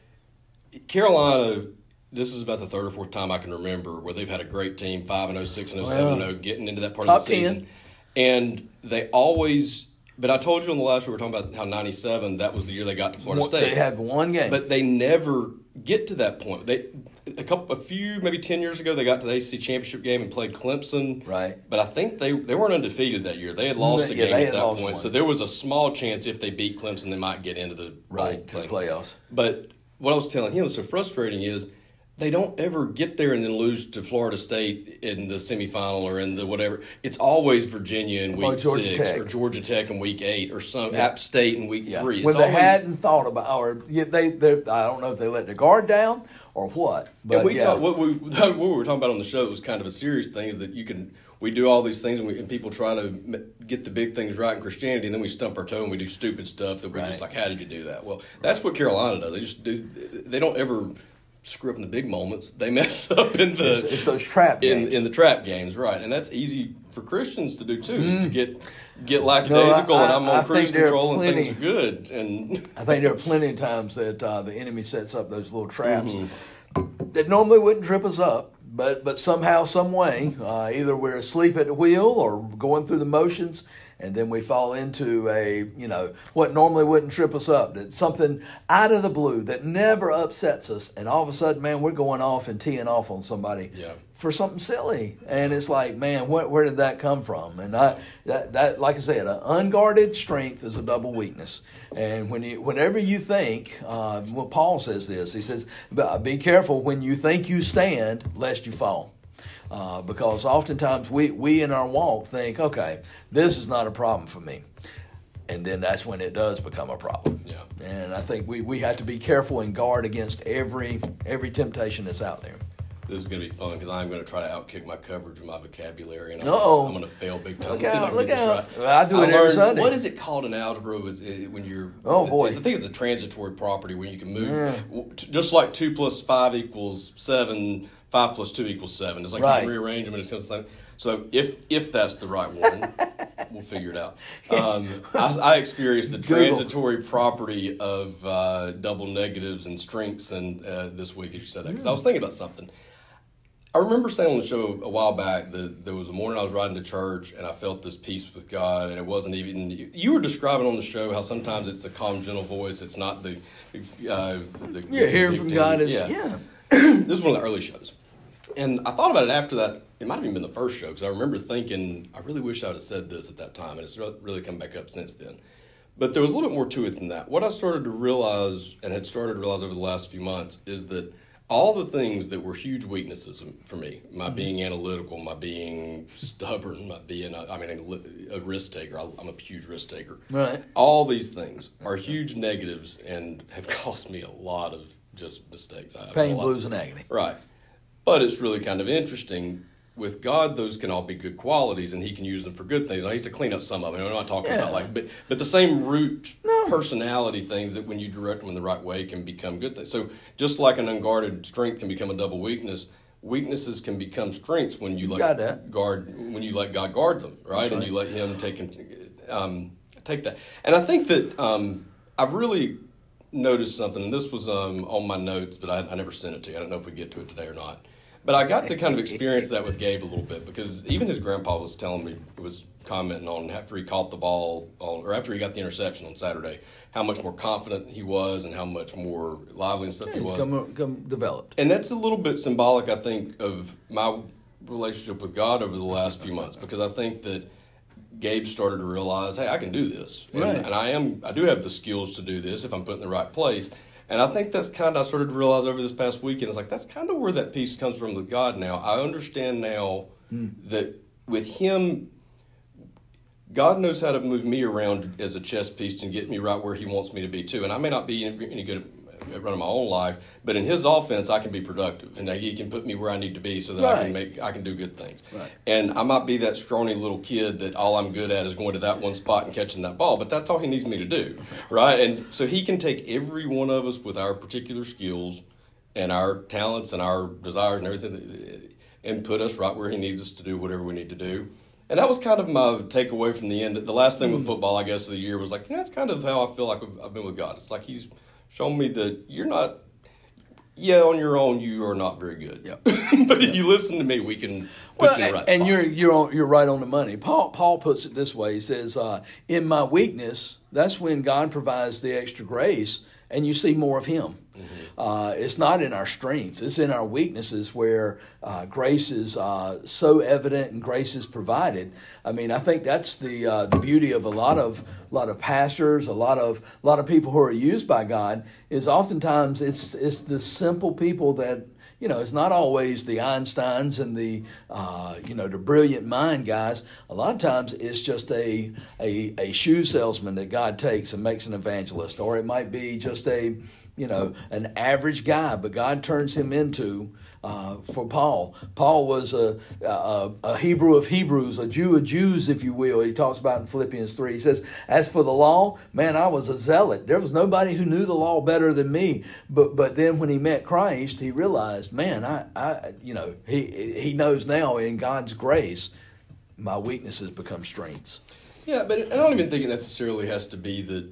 Speaker 1: Carolina, this is about the third or fourth time I can remember where they've had a great team, five and oh, six and oh, seven and oh, getting into that part
Speaker 2: Top
Speaker 1: of the season.
Speaker 2: ten.
Speaker 1: And they always, but I told you on the last show, we were talking about how ninety-seven, that was the year they got to Florida State.
Speaker 2: They had one game.
Speaker 1: But they never get to that point. They a couple, a few, maybe ten years ago, they got to the A C C championship game and played Clemson.
Speaker 2: Right.
Speaker 1: But I think they they weren't undefeated that year. They had lost a
Speaker 2: Yeah,
Speaker 1: game
Speaker 2: they
Speaker 1: at
Speaker 2: had
Speaker 1: that
Speaker 2: lost
Speaker 1: point,
Speaker 2: one.
Speaker 1: so there was a small chance if they beat Clemson, they might get into the
Speaker 2: right,
Speaker 1: bowl
Speaker 2: to the
Speaker 1: thing.
Speaker 2: playoffs.
Speaker 1: But what I was telling him was so frustrating is they don't ever get there and then lose to Florida State in the semifinal or in the whatever. It's always Virginia in week
Speaker 2: Or Georgia
Speaker 1: six
Speaker 2: Tech.
Speaker 1: or Georgia Tech in week eight or some
Speaker 2: Yeah.
Speaker 1: App State in week
Speaker 2: Yeah.
Speaker 1: three. It's
Speaker 2: When they
Speaker 1: always,
Speaker 2: hadn't thought about, or yeah, they, they, I don't know if they let their guard down or what. But
Speaker 1: And we
Speaker 2: yeah.
Speaker 1: talk, what we what we were talking about on the show that was kind of a serious thing is that you can we do all these things and, we, and people try to m- get the big things right in Christianity, and then we stump our toe and we do stupid stuff that we're just
Speaker 2: Right.
Speaker 1: like, how did you do that? Well, that's what Carolina does. They just do. They don't ever screw up in the big moments. They mess up in the
Speaker 2: It's, it's those trap
Speaker 1: in
Speaker 2: games.
Speaker 1: in the trap games, right? And that's easy for Christians to do too, is to get get
Speaker 2: No,
Speaker 1: lackadaisical
Speaker 2: I-
Speaker 1: and I'm
Speaker 2: I- I
Speaker 1: on cruise
Speaker 2: think there are
Speaker 1: control and
Speaker 2: plenty-
Speaker 1: things are good. And
Speaker 2: I think there are plenty of times that uh, the enemy sets up those little traps
Speaker 1: Mm-hmm.
Speaker 2: that normally wouldn't trip us up, but but somehow, some way, uh, either we're asleep at the wheel or going through the motions, and then we fall into a, you know, what normally wouldn't trip us up, that something out of the blue that never upsets us, and all of a sudden, man, we're going off and teeing off on somebody
Speaker 1: Yeah.
Speaker 2: for something silly, and it's like, man, where, where did that come from? And I, that, that, like I said, an unguarded strength is a double weakness. And when you, whenever you think, uh, well, Paul says this. He says, "Be careful when you think you stand, lest you fall." Uh, because oftentimes we, we in our walk think, okay, this is not a problem for me. And then that's when it does become a problem.
Speaker 1: Yeah.
Speaker 2: And I think we, we have to be careful and guard against every every temptation that's out there.
Speaker 1: This is going to be fun because I'm going to try to outkick my coverage with my vocabulary, and I'm,
Speaker 2: Uh-oh.
Speaker 1: gonna, I'm going to fail big time.
Speaker 2: Look
Speaker 1: Let's see if I
Speaker 2: out,
Speaker 1: can
Speaker 2: look
Speaker 1: get this
Speaker 2: out.
Speaker 1: right.
Speaker 2: Well, I do it every
Speaker 1: learned-
Speaker 2: Sunday.
Speaker 1: What is it called in algebra is, uh, when you're?
Speaker 2: Oh, boy.
Speaker 1: I think it's a transitory property when you can move,
Speaker 2: Yeah.
Speaker 1: w- t- just like two plus five equals seven, five plus two equals seven. It's like
Speaker 2: Right.
Speaker 1: you can rearrange them and it's the same. So if if that's the right one, we'll figure it out. Um, I, I experienced the
Speaker 2: Google.
Speaker 1: transitory property of uh, double negatives and strengths, and uh, this week as you said that because I was thinking about something. I remember saying on the show a while back that there was a morning I was riding to church and I felt this peace with God, and it wasn't even. You were describing on the show how sometimes it's a calm, gentle voice. It's not the. Uh, the
Speaker 2: Yeah, hearing
Speaker 1: the
Speaker 2: from
Speaker 1: big
Speaker 2: God
Speaker 1: thing.
Speaker 2: is,
Speaker 1: yeah.
Speaker 2: yeah.
Speaker 1: This was one of the early shows, and I thought about it after that. It might have even been the first show because I remember thinking, I really wish I would have said this at that time, and it's re- really come back up since then. But there was a little bit more to it than that. What I started to realize, and had started to realize over the last few months, is that all the things that were huge weaknesses for me, my mm-hmm. being analytical, my being stubborn, my being, I mean, a, a risk taker, I'm a huge risk taker.
Speaker 2: Right.
Speaker 1: All these things are huge negatives and have cost me a lot of just mistakes. I
Speaker 2: Pain, blues, and agony.
Speaker 1: Right. But it's really kind of interesting. With God, those can all be good qualities, and He can use them for good things. I used to clean up some of them. I'm not talking
Speaker 2: Yeah.
Speaker 1: about like, but but the same root
Speaker 2: No.
Speaker 1: personality things that when you direct them in the right way can become good things. So just like an unguarded strength can become a double weakness, weaknesses can become strengths when you let
Speaker 2: Got that.
Speaker 1: guard when you let God guard them, right?
Speaker 2: That's
Speaker 1: And
Speaker 2: right.
Speaker 1: you let Him take um, take that. And I think that um, I've really noticed something, and this was um, on my notes, but I, I never sent it to you. I don't know if we get to it today or not. But I got to kind of experience that with Gabe a little bit because even his grandpa was telling me, was commenting on after he caught the ball, on, or after he got the interception on Saturday, how much more confident he was and how much more lively and stuff
Speaker 2: Yeah,
Speaker 1: he
Speaker 2: he's
Speaker 1: was.
Speaker 2: come, come developed.
Speaker 1: And that's a little bit symbolic, I think, of my relationship with God over the last few months because I think that Gabe started to realize, hey, I can do this. And,
Speaker 2: Right.
Speaker 1: and I am, I do have the skills to do this if I'm put in the right place. And I think that's kind of, I started to realize over this past weekend, it's like, that's kind of where that peace comes from with God now. I understand now mm. that with Him, God knows how to move me around as a chess piece and get me right where He wants me to be too. And I may not be any good at running my own life, but in His offense, I can be productive, and He can put me where I need to be so that
Speaker 2: Right.
Speaker 1: I can make, I can do good things.
Speaker 2: Right.
Speaker 1: And I might be that scrawny little kid that all I'm good at is going to that one spot and catching that ball, but that's all He needs me to do, right? And so He can take every one of us with our particular skills and our talents and our desires and everything, and put us right where He needs us to do whatever we need to do. And that was kind of my takeaway from the end. The last thing with football, I guess, of the year was like, yeah, that's kind of how I feel like I've been with God. It's like He's shown me that you're not, yeah, on your own, you are not very good.
Speaker 2: Yep.
Speaker 1: But if you listen to me, we can put
Speaker 2: Well,
Speaker 1: you in the right
Speaker 2: and
Speaker 1: spot.
Speaker 2: you're you're on, you're right on the money. Paul Paul puts it this way. He says, uh, "In my weakness, that's when God provides the extra grace, and you see more of Him." Mm-hmm. Uh, it's not in our strengths; it's in our weaknesses where uh, grace is uh, so evident and grace is provided. I mean, I think that's the uh, the beauty of a lot of a lot of pastors, a lot of a lot of people who are used by God. Is oftentimes it's it's the simple people that. You know, it's not always the Einsteins and the, uh, you know, the brilliant mind guys. A lot of times it's just a, a a shoe salesman that God takes and makes an evangelist. Or it might be just a, you know, an average guy, but God turns him into, uh, for Paul. Paul was a, a, a Hebrew of Hebrews, a Jew of Jews, if you will. He talks about in Philippians three. He says, as for the law, man, I was a zealot. There was nobody who knew the law better than me. But but then when he met Christ, he realized, man, I, I you know, he he knows now in God's grace, my weaknesses become strengths.
Speaker 1: Yeah, but I don't even think it necessarily has to be that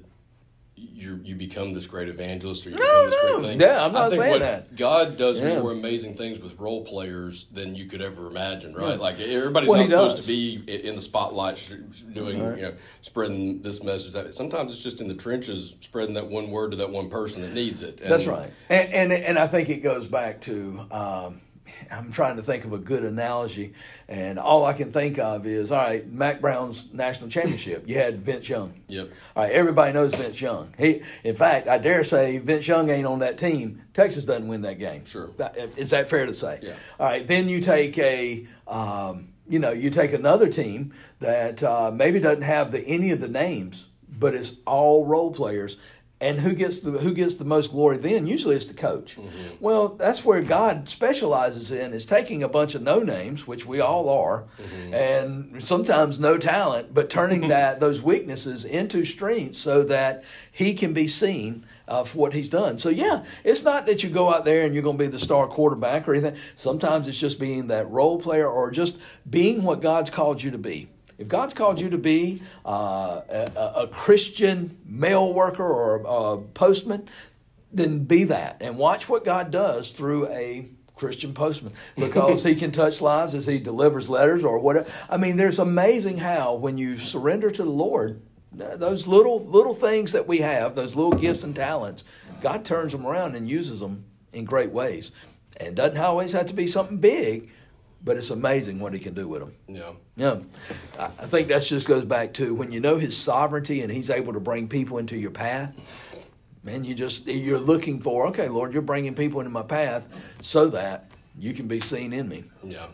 Speaker 1: you you become this great evangelist or you
Speaker 2: No,
Speaker 1: become this
Speaker 2: no.
Speaker 1: great thing.
Speaker 2: Yeah, I'm not
Speaker 1: I think
Speaker 2: saying
Speaker 1: what
Speaker 2: that.
Speaker 1: God does
Speaker 2: Yeah.
Speaker 1: more amazing things with role players than you could ever imagine, right? Like everybody's
Speaker 2: Well,
Speaker 1: not
Speaker 2: he
Speaker 1: supposed
Speaker 2: does.
Speaker 1: to be i- in the spotlight sh- doing,
Speaker 2: Right.
Speaker 1: you know, spreading this message. That sometimes it's just in the trenches, spreading that one word to that one person that needs it. And
Speaker 2: That's right. And, and and I think it goes back to um, I'm trying to think of a good analogy, and all I can think of is, all right, Mac Brown's national championship. You had Vince Young.
Speaker 1: Yep.
Speaker 2: All right, everybody knows Vince Young. He, in fact, I dare say Vince Young ain't on that team. Texas doesn't win that game.
Speaker 1: Sure.
Speaker 2: Is that fair to say?
Speaker 1: Yeah.
Speaker 2: All right, then you take a, um, you know, you take another team that uh, maybe doesn't have the any of the names, but it's all role players. And who gets the who gets the most glory then? Usually it's the coach. Mm-hmm. Well, that's where God specializes in, is taking a bunch of no names, which we all are, mm-hmm. and sometimes no talent, but turning that those weaknesses into strengths so that he can be seen uh, for what he's done. So yeah, it's not that you go out there and you're going to be the star quarterback or anything. Sometimes it's just being that role player or just being what God's called you to be. If God's called you to be uh, a, a Christian mail worker or a postman, then be that and watch what God does through a Christian postman, because he can touch lives as he delivers letters or whatever. I mean, there's amazing how when you surrender to the Lord, those little little things that we have, those little gifts and talents, God turns them around and uses them in great ways. And doesn't always have to be something big, but it's amazing what he can do with them.
Speaker 1: Yeah.
Speaker 2: Yeah. I think that just goes back to when you know his sovereignty and he's able to bring people into your path, man, you just, you're looking for, okay, Lord, you're bringing people into my path so that you can be seen in me.
Speaker 1: Yeah.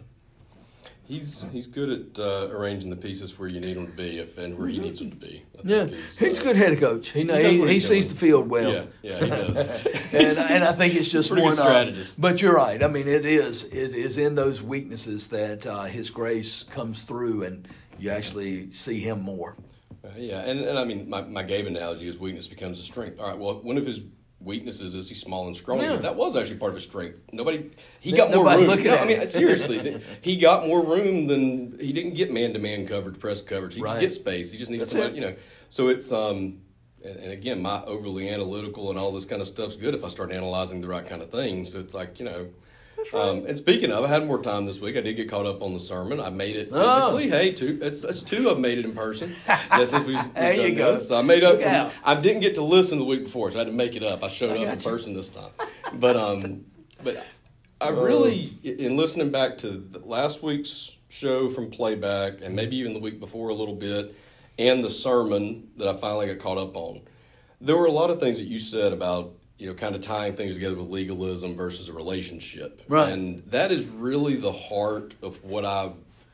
Speaker 1: He's he's good at uh, arranging the pieces where you need him to be if and where he needs them to be. I
Speaker 2: yeah,
Speaker 1: he's,
Speaker 2: he's
Speaker 1: uh,
Speaker 2: a good head coach. He know,
Speaker 1: he,
Speaker 2: he, he sees
Speaker 1: doing.
Speaker 2: the field well.
Speaker 1: Yeah, yeah, he does.
Speaker 2: and and I think it's just
Speaker 1: pretty
Speaker 2: one
Speaker 1: good strategist.
Speaker 2: Of, but you're right. I mean, it is it is in those weaknesses that uh, his grace comes through, and you actually see him more.
Speaker 1: Uh, yeah, and, and I mean, my, my Gabe analogy is weakness becomes a strength. All right, well, one of his weaknesses is he's small and scrawny,
Speaker 2: Yeah.
Speaker 1: but that was actually part of his strength. Nobody, he
Speaker 2: N-
Speaker 1: got more
Speaker 2: nobody
Speaker 1: room.
Speaker 2: looking
Speaker 1: No,
Speaker 2: at
Speaker 1: I mean,
Speaker 2: him.
Speaker 1: seriously, he got more room than, he didn't get man-to-man coverage, press coverage. He
Speaker 2: Right.
Speaker 1: could get space. He just needed
Speaker 2: That's
Speaker 1: somebody,
Speaker 2: it.
Speaker 1: you know. So it's, um, and, and again, my overly analytical and all this kind of stuff's good if I start analyzing the right kind of things. So it's like, you know.
Speaker 2: That's right.
Speaker 1: Um, and speaking of, I had more time this week. I did get caught up on the sermon. I made it
Speaker 2: Oh.
Speaker 1: physically. Hey, two. It's, it's two. I've made it in person. Yes, if we've, we've
Speaker 2: There you
Speaker 1: done
Speaker 2: go.
Speaker 1: this. So I made up
Speaker 2: Look
Speaker 1: from.
Speaker 2: out.
Speaker 1: I didn't get to listen the week before, so I had to make it up. I showed
Speaker 2: I
Speaker 1: up in
Speaker 2: got you.
Speaker 1: person this time. But um, but I really, in listening back to the last week's show from playback, and maybe even the week before a little bit, and the sermon that I finally got caught up on, there were a lot of things that you said about, you know, kind of tying things together with legalism versus a relationship.
Speaker 2: Right.
Speaker 1: And that is really the heart of what I,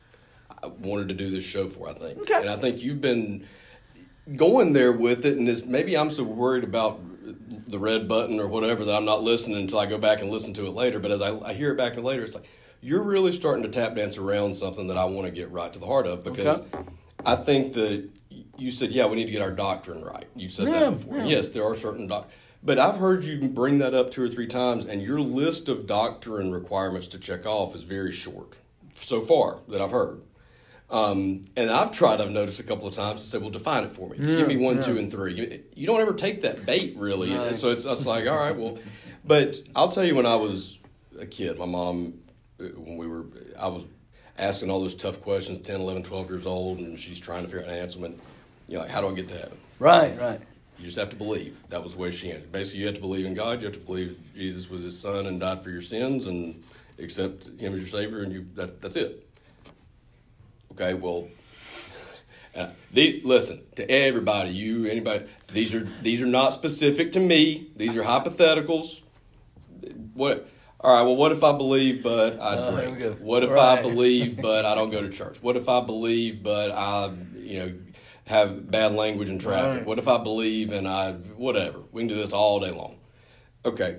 Speaker 1: I wanted to do this show for, I think.
Speaker 2: Okay.
Speaker 1: And I think you've been going there with it, and it's, maybe I'm so worried about the red button or whatever that I'm not listening until I go back and listen to it later. But as I, I hear it back and later, it's like, you're really starting to tap dance around something that I want to get right to the heart of, because
Speaker 2: Okay.
Speaker 1: I think that you said, yeah, we need to get our doctrine right. You said
Speaker 2: Yeah,
Speaker 1: that before.
Speaker 2: yeah.
Speaker 1: Yes, there are certain doc. But I've heard you bring that up two or three times, and your list of doctrine requirements to check off is very short so far that I've heard. Um, and I've tried, I've noticed a couple of times to say, well, define it for me.
Speaker 2: Yeah,
Speaker 1: Give me one,
Speaker 2: yeah.
Speaker 1: two, and three. You don't ever take that bait, really.
Speaker 2: Right.
Speaker 1: So it's, it's like, all right, well. But I'll tell you, when I was a kid, my mom, when we were, I was asking all those tough questions, ten, eleven, twelve years old, and she's trying to figure out an answer. And, you know, like, how do I get to heaven?
Speaker 2: Right, right.
Speaker 1: You just have to believe. That was the way she answered. Basically, you have to believe in God. You have to believe Jesus was his son and died for your sins and accept him as your Savior, and you that that's it. Okay, well, uh, the, listen, to everybody, you, anybody, these are these are not specific to me. These are hypotheticals. What? All right, well, what if I believe but I
Speaker 2: Oh, there
Speaker 1: drink?
Speaker 2: we go.
Speaker 1: What if
Speaker 2: Right.
Speaker 1: I believe but I don't go to church? What if I believe but I, you know, have bad language in traffic?
Speaker 2: Right.
Speaker 1: What if I believe and I, whatever? We can do this all day long. Okay.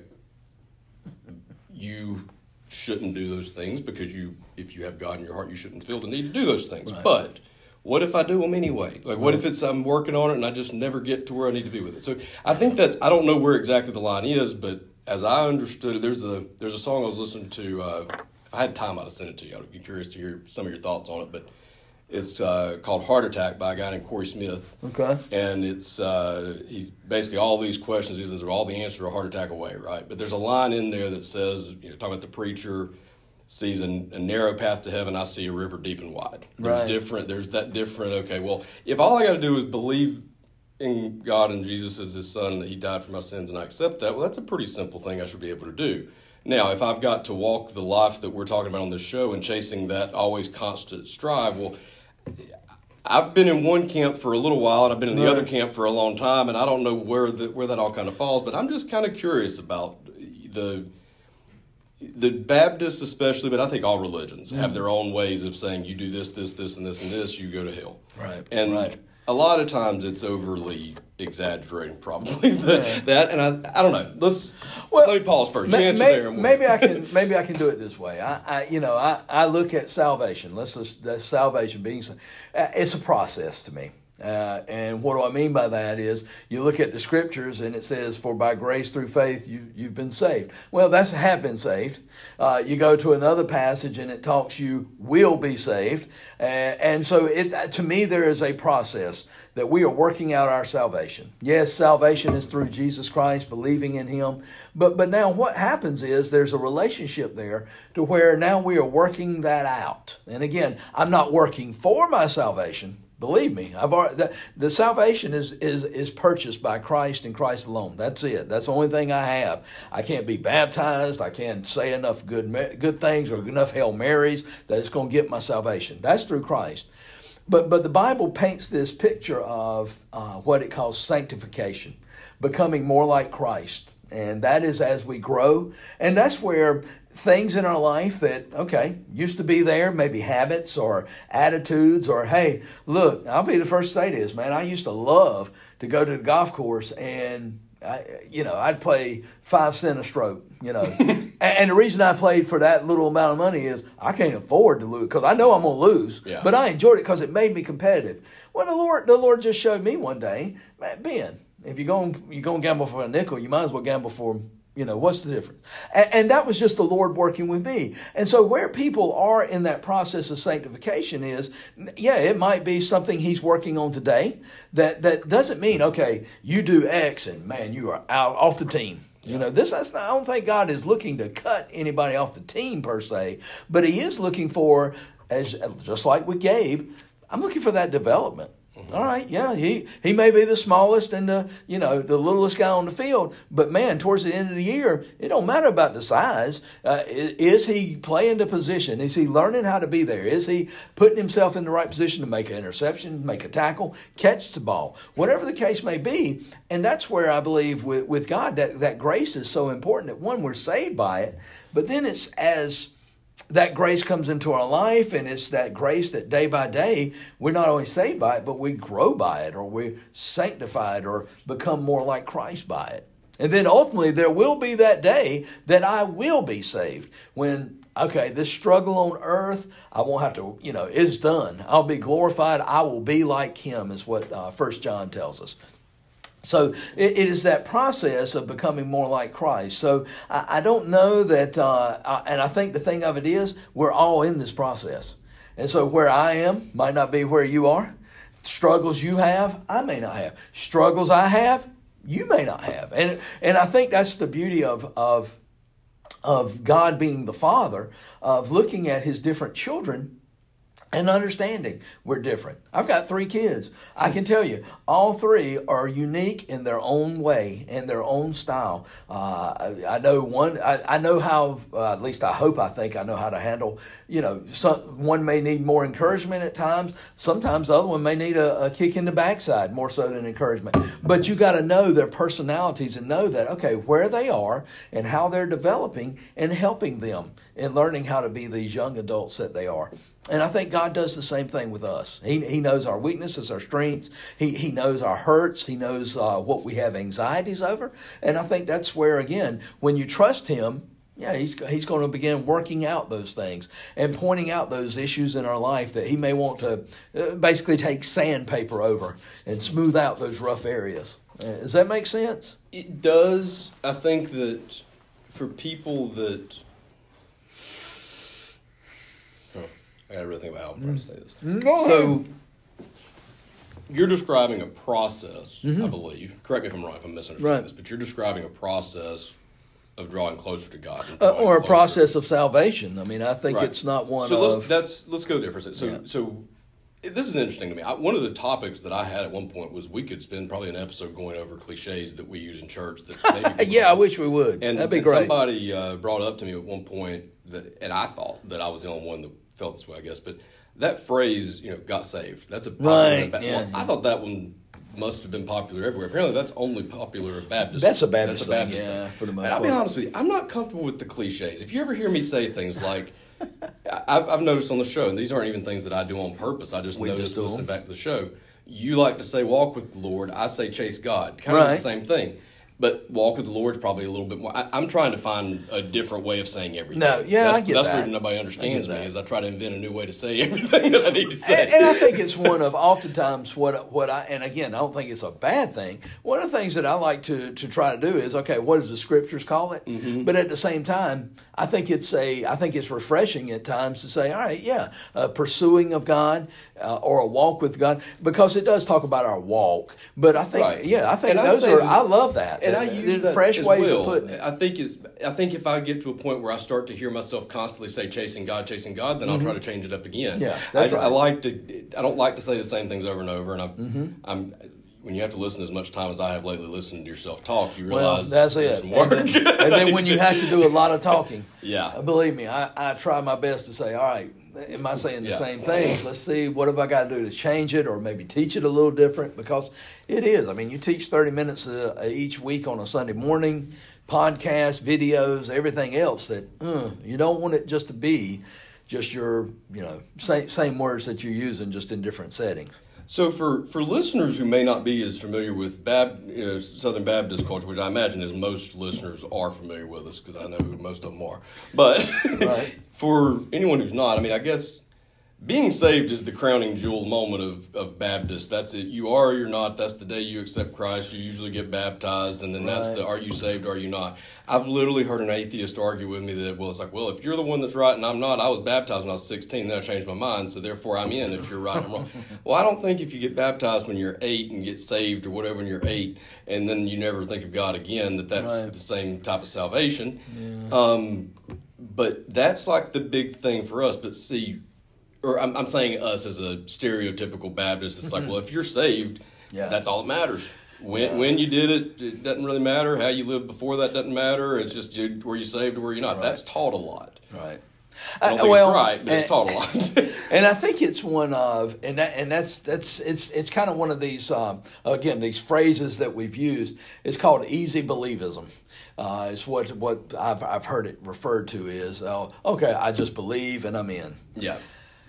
Speaker 1: You shouldn't do those things because you, if you have God in your heart, you shouldn't feel the need to do those things.
Speaker 2: Right.
Speaker 1: But what if I do them anyway? Like, what if it's I'm working on it and I just never get to where I need to be with it? So I think that's, I don't know where exactly the line is, but as I understood it, there's a there's a song I was listening to. Uh, if I had time, I'd have sent it to you. I'd be curious to hear some of your thoughts on it. But it's uh, called "Heart Attack" by a guy named Corey Smith.
Speaker 2: Okay.
Speaker 1: And it's uh, he's basically all these questions. He says all the answers are a heart attack away, right? But there's a line in there that says, you know, talking about the preacher sees a, a narrow path to heaven. I see a river deep and wide. There's
Speaker 2: Right.
Speaker 1: different. There's that different. Okay, well, if all I got to do is believe in God and Jesus as his son and that he died for my sins and I accept that, well, that's a pretty simple thing I should be able to do. Now, if I've got to walk the life that we're talking about on this show and chasing that always constant strive, well, I've been in one camp for a little while, and I've been in the
Speaker 2: Right.
Speaker 1: other camp for a long time, and I don't know where the, where that all kind of falls. But I'm just kind of curious about the the Baptists, especially, but I think all religions have their own ways of saying you do this, this, this, and this, and this, you go to hell.
Speaker 2: Right.
Speaker 1: And
Speaker 2: Right.
Speaker 1: a lot of times it's overly exaggerating, probably the, that. And I, I don't know. Let's
Speaker 2: Well,
Speaker 1: let me pause first. You
Speaker 2: May-
Speaker 1: answer
Speaker 2: may-
Speaker 1: there. And we'll-
Speaker 2: maybe I can maybe I can do it this way. I, I you know I, I look at salvation. Let's just that's salvation being uh, it's a process to me. Uh, and what do I mean by that is you look at the scriptures and it says, for by grace through faith you, you've been saved. Well, that's have been saved. Uh, you go to another passage and it talks you will be saved. Uh, and so it to me there is a process that we are working out our salvation. Yes, salvation is through Jesus Christ, believing in Him. But but now what happens is there's a relationship there to where now we are working that out. And again, I'm not working for my salvation. Believe me, I've already, the, the salvation is, is is purchased by Christ and Christ alone. That's it. That's the only thing I have. I can't be baptized. I can't say enough good good things or enough Hail Marys that it's going to get my salvation. That's through Christ. But but the Bible paints this picture of uh, what it calls sanctification, becoming more like Christ. And that is as we grow. And that's where things in our life that, okay, used to be there, maybe habits or attitudes or, hey, look, I'll be the first to say this, man. I used to love to go to the golf course and, I, you know, I'd play five cent a stroke, you know. and, and the reason I played for that little amount of money is I can't afford to lose because I know I'm going to lose,
Speaker 1: Yeah.
Speaker 2: but I enjoyed it because it made me competitive. Well, the Lord, the Lord just showed me one day, man, Ben, if you're going, you're going to gamble for a nickel, you might as well gamble for, you know, what's the difference? And, and that was just the Lord working with me. And so where people are in that process of sanctification is, yeah, it might be something He's working on today. That that doesn't mean, okay, you do X and man, you are out off the team. You know, this that's not, I don't think God is looking to cut anybody off the team per se, but He is looking for, as just like with Gabe, I'm looking for that development. All right, yeah, he, he may be the smallest and the you know the littlest guy on the field, but man, towards the end of the year, it don't matter about the size. Uh, is, is he playing the position? Is he learning how to be there? Is he putting himself in the right position to make an interception, make a tackle, catch the ball, whatever the case may be? And that's where I believe with with God that that grace is so important. That one, we're saved by it, but then it's as that grace comes into our life, and it's that grace that day by day we're not only saved by it, but we grow by it, or we're sanctified, or become more like Christ by it. And then ultimately there will be that day that I will be saved when, okay, this struggle on earth, I won't have to, you know, it's done. I'll be glorified. I will be like Him is what uh, First John tells us. So it, it is that process of becoming more like Christ. So I, I don't know that, uh, I, and I think the thing of it is we're all in this process. And so where I am might not be where you are. Struggles you have, I may not have. Struggles I have, you may not have. And and I think that's the beauty of of of God being the Father, of looking at His different children and understanding we're different. I've got three kids. I can tell you, all three are unique in their own way, in their own style. Uh, I, I know one. I, I know how. Uh, at least I hope. I think I know how to handle. You know, some, one may need more encouragement at times. Sometimes the other one may need a, a kick in the backside more so than encouragement. But you got to know their personalities and know that okay, where they are and how they're developing and helping them in learning how to be these young adults that they are. And I think God does the same thing with us. He He knows our weaknesses, our strengths. He He knows our hurts. He knows uh, what we have anxieties over. And I think that's where, again, when you trust Him, yeah, He's He's going to begin working out those things and pointing out those issues in our life that He may want to uh, basically take sandpaper over and smooth out those rough areas. Uh, does that make sense?
Speaker 1: It does. I think that for people that... I got to really think about how I'm trying to say this.
Speaker 2: Go
Speaker 1: So, you're describing a process,
Speaker 2: Mm-hmm.
Speaker 1: I believe. Correct me if I'm wrong, if I'm misunderstanding
Speaker 2: Right.
Speaker 1: this, but you're describing a process of drawing closer to God. and
Speaker 2: Uh,
Speaker 1: drawing
Speaker 2: or a
Speaker 1: closer-
Speaker 2: process of salvation. I mean, I think
Speaker 1: Right.
Speaker 2: it's not one
Speaker 1: so
Speaker 2: of...
Speaker 1: let's, that's, let's go there for a second. So,
Speaker 2: Yeah.
Speaker 1: so this is interesting to me. I, one of the topics that I had at one point was we could spend probably an episode going over cliches that we use in church. That maybe
Speaker 2: yeah, I wish we would.
Speaker 1: And,
Speaker 2: That'd be
Speaker 1: and
Speaker 2: great.
Speaker 1: Somebody uh, brought up to me at one point that, and I thought that I was the only one that felt this way, I guess, but that phrase, you know, got saved. That's a popular.
Speaker 2: Right,
Speaker 1: Ba-
Speaker 2: yeah,
Speaker 1: well,
Speaker 2: yeah.
Speaker 1: I thought that one must have been popular everywhere. Apparently, that's only popular at Baptist.
Speaker 2: That's a Baptist
Speaker 1: That's a
Speaker 2: thing,
Speaker 1: Baptist
Speaker 2: yeah,
Speaker 1: thing.
Speaker 2: for the most
Speaker 1: And I'll be
Speaker 2: part.
Speaker 1: honest with you, I'm not comfortable with the cliches. If you ever hear me say things like, I've, I've noticed on the show, and these aren't even things that I do on purpose. I just
Speaker 2: We
Speaker 1: noticed
Speaker 2: just do
Speaker 1: listening
Speaker 2: them.
Speaker 1: back to the show. You like to say walk with the Lord. I say chase God. Kind of
Speaker 2: Right.
Speaker 1: the same thing. But walk with the Lord's probably a little bit more. I, I'm trying to find a different way of saying everything.
Speaker 2: No, yeah,
Speaker 1: that's,
Speaker 2: I get
Speaker 1: that's
Speaker 2: that.
Speaker 1: the reason nobody understands
Speaker 2: I get
Speaker 1: me
Speaker 2: that.
Speaker 1: is I try to invent a new way to say everything that I need to say.
Speaker 2: And, and I think it's one of oftentimes what what I and again I don't think it's a bad thing. One of the things that I like to to try to do is okay, what does the scriptures call it?
Speaker 1: Mm-hmm.
Speaker 2: But at the same time, I think it's a I think it's refreshing at times to say, all right, yeah, a pursuing of God uh, or a walk with God, because it does talk about our walk. But I think
Speaker 1: Right.
Speaker 2: yeah, I think
Speaker 1: And I
Speaker 2: those
Speaker 1: say
Speaker 2: are
Speaker 1: that-
Speaker 2: I love that.
Speaker 1: And I
Speaker 2: There's
Speaker 1: use that
Speaker 2: fresh
Speaker 1: as
Speaker 2: ways
Speaker 1: well.
Speaker 2: of putting it.
Speaker 1: I think is I think if I get to a point where I start to hear myself constantly say chasing God, chasing God, then I'll try to change it up again.
Speaker 2: Mm-hmm. Yeah,
Speaker 1: I,
Speaker 2: that's
Speaker 1: I
Speaker 2: right.
Speaker 1: like to. I don't like to say the same things over and over. And I'm,
Speaker 2: Mm-hmm.
Speaker 1: I'm when you have to listen as much time as I have lately listening to yourself talk, you
Speaker 2: Well,
Speaker 1: realize
Speaker 2: that's
Speaker 1: there's
Speaker 2: it.
Speaker 1: some
Speaker 2: And
Speaker 1: work.
Speaker 2: then, and then when you have to do a lot of talking,
Speaker 1: Yeah.
Speaker 2: uh, believe me, I, I try my best to say, all right, am I saying the
Speaker 1: Yeah.
Speaker 2: same things? Let's see, what have I got to do to change it or maybe teach it a little different? Because it is. I mean, you teach thirty minutes uh, each week on a Sunday morning, podcasts, videos, everything else that uh, you don't want it just to be just your, you know, same, same words that you're using just in different settings.
Speaker 1: So for, for listeners who may not be as familiar with Bab, you know, Southern Baptist culture, which I imagine is most listeners are familiar with us because I know who most of them are. But
Speaker 2: Right.
Speaker 1: for anyone who's not, I mean, I guess being saved is the crowning jewel moment of, of Baptist. That's it. You are or you're not. That's the day you accept Christ. You usually get baptized, and then that's
Speaker 2: Right.
Speaker 1: the are you saved, are you not? I've literally heard an atheist argue with me that, well, it's like, well, if you're the one that's right and I'm not, I was baptized when I was sixteen, then I changed my mind, so therefore I'm in if you're right and I'm wrong. Well, I don't think if you get baptized when you're eight and get saved or whatever when you're eight, and then you never think of God again, that that's
Speaker 2: Right.
Speaker 1: the same type of salvation. Um, but that's like the big thing for us. But see, or I'm, I'm saying us as a stereotypical Baptist, it's like, well, if you're saved,
Speaker 2: Yeah.
Speaker 1: that's all that matters. When when you did it, it doesn't really matter. How you lived before that doesn't matter. It's just you, were you saved or were you not.
Speaker 2: Right.
Speaker 1: That's taught a lot.
Speaker 2: Right.
Speaker 1: I don't
Speaker 2: Uh,
Speaker 1: think
Speaker 2: well,
Speaker 1: it's right, but it's
Speaker 2: and-
Speaker 1: taught a lot.
Speaker 2: And I think it's one of, and that, and that's that's it's it's kind of one of these um, again these phrases that we've used. It's called easy believism. Uh, it's what what I've I've heard it referred to is oh, okay, I just believe and I'm in.
Speaker 1: Yeah.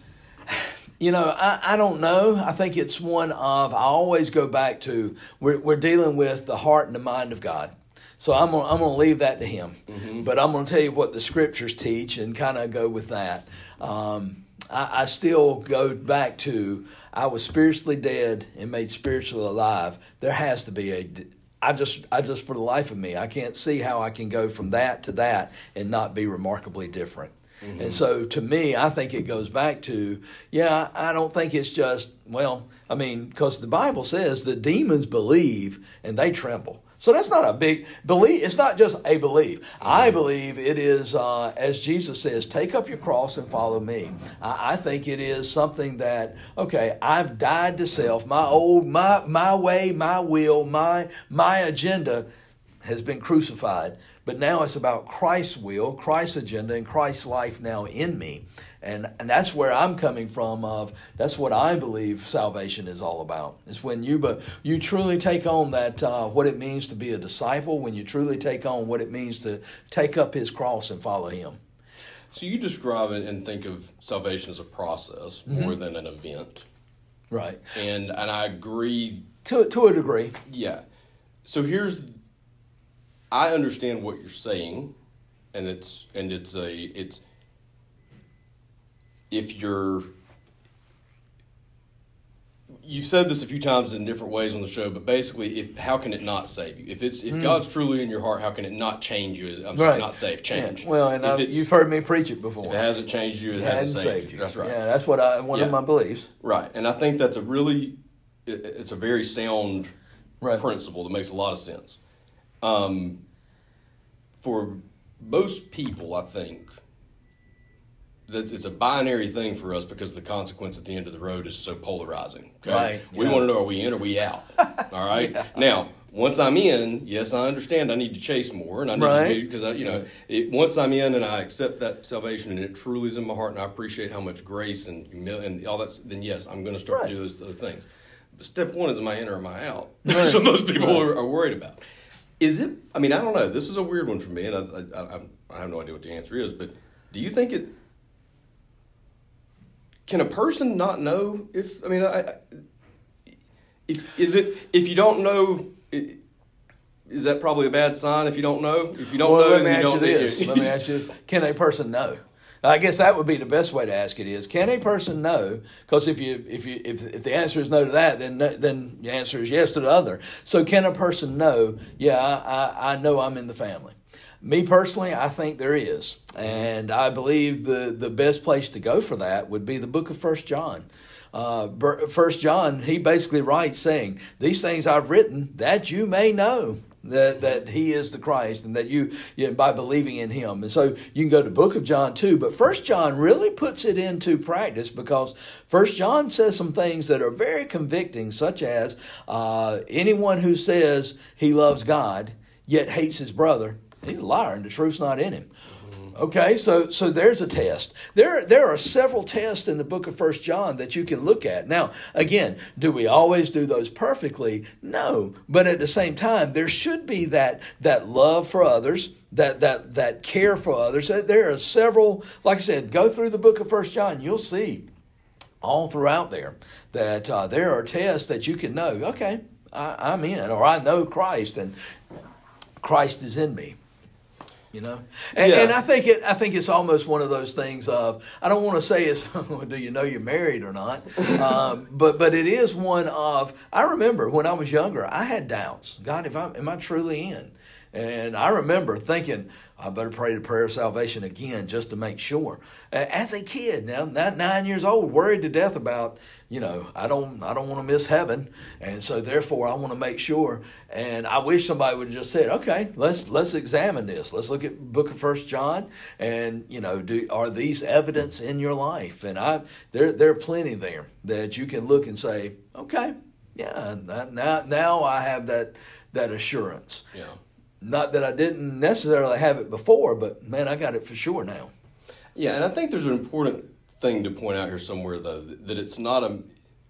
Speaker 2: You know, I, I don't know. I think it's one of, I always go back to, we're, we're dealing with the heart and the mind of God. So I'm gonna, I'm going to leave that to him.
Speaker 1: Mm-hmm.
Speaker 2: But I'm going to tell you what the scriptures teach and kind of go with that. Um, I, I still go back to, I was spiritually dead and made spiritually alive. There has to be a, I just, I just, for the life of me, I can't see how I can go from that to that and not be remarkably different. Mm-hmm. And so to me, I think it goes back to, yeah, I don't think it's just, well, I mean, because the Bible says the demons believe and they tremble. So that's not a big belief. It's not just a belief. Mm-hmm. I believe it is, uh, as Jesus says, take up your cross and follow me. I, I think it is something that, okay, I've died to self. My old, my my way, my will, my my agenda has been crucified. But now it's about Christ's will, Christ's agenda, and Christ's life now in me. And and that's where I'm coming from of, that's what I believe salvation is all about. It's when you but you truly take on that, uh, what it means to be a disciple, when you truly take on what it means to take up his cross and follow him.
Speaker 1: So you describe it and think of salvation as a process
Speaker 2: Mm-hmm.
Speaker 1: more than an event.
Speaker 2: Right.
Speaker 1: And and I agree.
Speaker 2: To, to a degree.
Speaker 1: Yeah. So here's, I understand what you're saying, and it's and it's a it's if you're you've said this a few times in different ways on the show, but basically, if how can it not save you? If it's if God's truly in your heart, how can it not change you? I'm sorry,
Speaker 2: Right.
Speaker 1: not save, change.
Speaker 2: Yeah. Well, and
Speaker 1: if
Speaker 2: I,
Speaker 1: it's,
Speaker 2: you've heard me preach it before.
Speaker 1: if it hasn't changed you, it,
Speaker 2: It
Speaker 1: hasn't,
Speaker 2: hadn't
Speaker 1: saved, you. That's right.
Speaker 2: Yeah, that's what I one
Speaker 1: Yeah.
Speaker 2: of my beliefs.
Speaker 1: Right, and I think that's a really, it- it's a very sound
Speaker 2: Right.
Speaker 1: principle that makes a lot of sense. Um, for most people, I think, that's, it's a binary thing for us because the consequence at the end of the road is so polarizing. Okay?
Speaker 2: Right.
Speaker 1: We
Speaker 2: Yeah.
Speaker 1: want to know, are we in or are we out? All right. Yeah. Now, once I'm in, yes, I understand I need to chase more, and I need
Speaker 2: right.
Speaker 1: to do because I, you know, it, once I'm in and I accept that salvation and it truly is in my heart, and I appreciate how much grace and and all that, then yes, I'm going to start
Speaker 2: right.
Speaker 1: to do those other things. But step one is, am I in or am I out? Right. So most people right. are, are worried about. Is it? I mean, I don't know. This is a weird one for me, and I, I, I, I have no idea what the answer is. But do you think it? Can a person not know if? I mean, I, if is it if you don't know? It, is that probably a bad sign if you don't know? If you don't
Speaker 2: well,
Speaker 1: know,
Speaker 2: let me
Speaker 1: then
Speaker 2: ask
Speaker 1: you
Speaker 2: you
Speaker 1: don't
Speaker 2: this.
Speaker 1: need-
Speaker 2: Let me ask you this: can a person know? I guess that would be the best way to ask it: is can a person know? Because if you if you if, if the answer is no to that, then then the answer is yes to the other. So can a person know? Yeah, I I, I know I'm in the family. Me personally, I think there is, and I believe the the best place to go for that would be the book of First John. Uh, First John, he basically writes saying, "These things I've written that you may know that that He is the Christ, and that you, you know, by believing in Him." And so you can go to Book of John too, but First John really puts it into practice because First John says some things that are very convicting, such as uh, anyone who says he loves God yet hates his brother, he's a liar, and the truth's not in him. Okay, so so there's a test. There there are several tests in the book of First John that you can look at. Now, again, do we always do those perfectly? No, but at the same time, there should be that that love for others, that that that care for others. There are several. Like I said, go through the book of First John. You'll see all throughout there that uh, there are tests that you can know. Okay, I, I'm in, or I know Christ, and Christ is in me. You know, and,
Speaker 1: yeah.
Speaker 2: and I think it. I think it's almost one of those things of. I don't want to say it's. Do you know you're married or not? um, but but it is one of. I remember when I was younger, I had doubts. God, if I am I truly in? And I remember thinking, I better pray the prayer of salvation again just to make sure. As a kid, now not nine years old, worried to death about, you know, I don't I don't want to miss heaven, and so therefore I want to make sure. And I wish somebody would have just said, okay, let's let's examine this. Let's look at Book of First John, and you know, do are these evidence in your life? And I there there are plenty there that you can look and say, okay, yeah, now now I have that that assurance.
Speaker 1: Yeah.
Speaker 2: Not that I didn't necessarily have it before, but man, I got it for sure now.
Speaker 1: Yeah, and I think there's an important thing to point out here somewhere, though, that it's not a.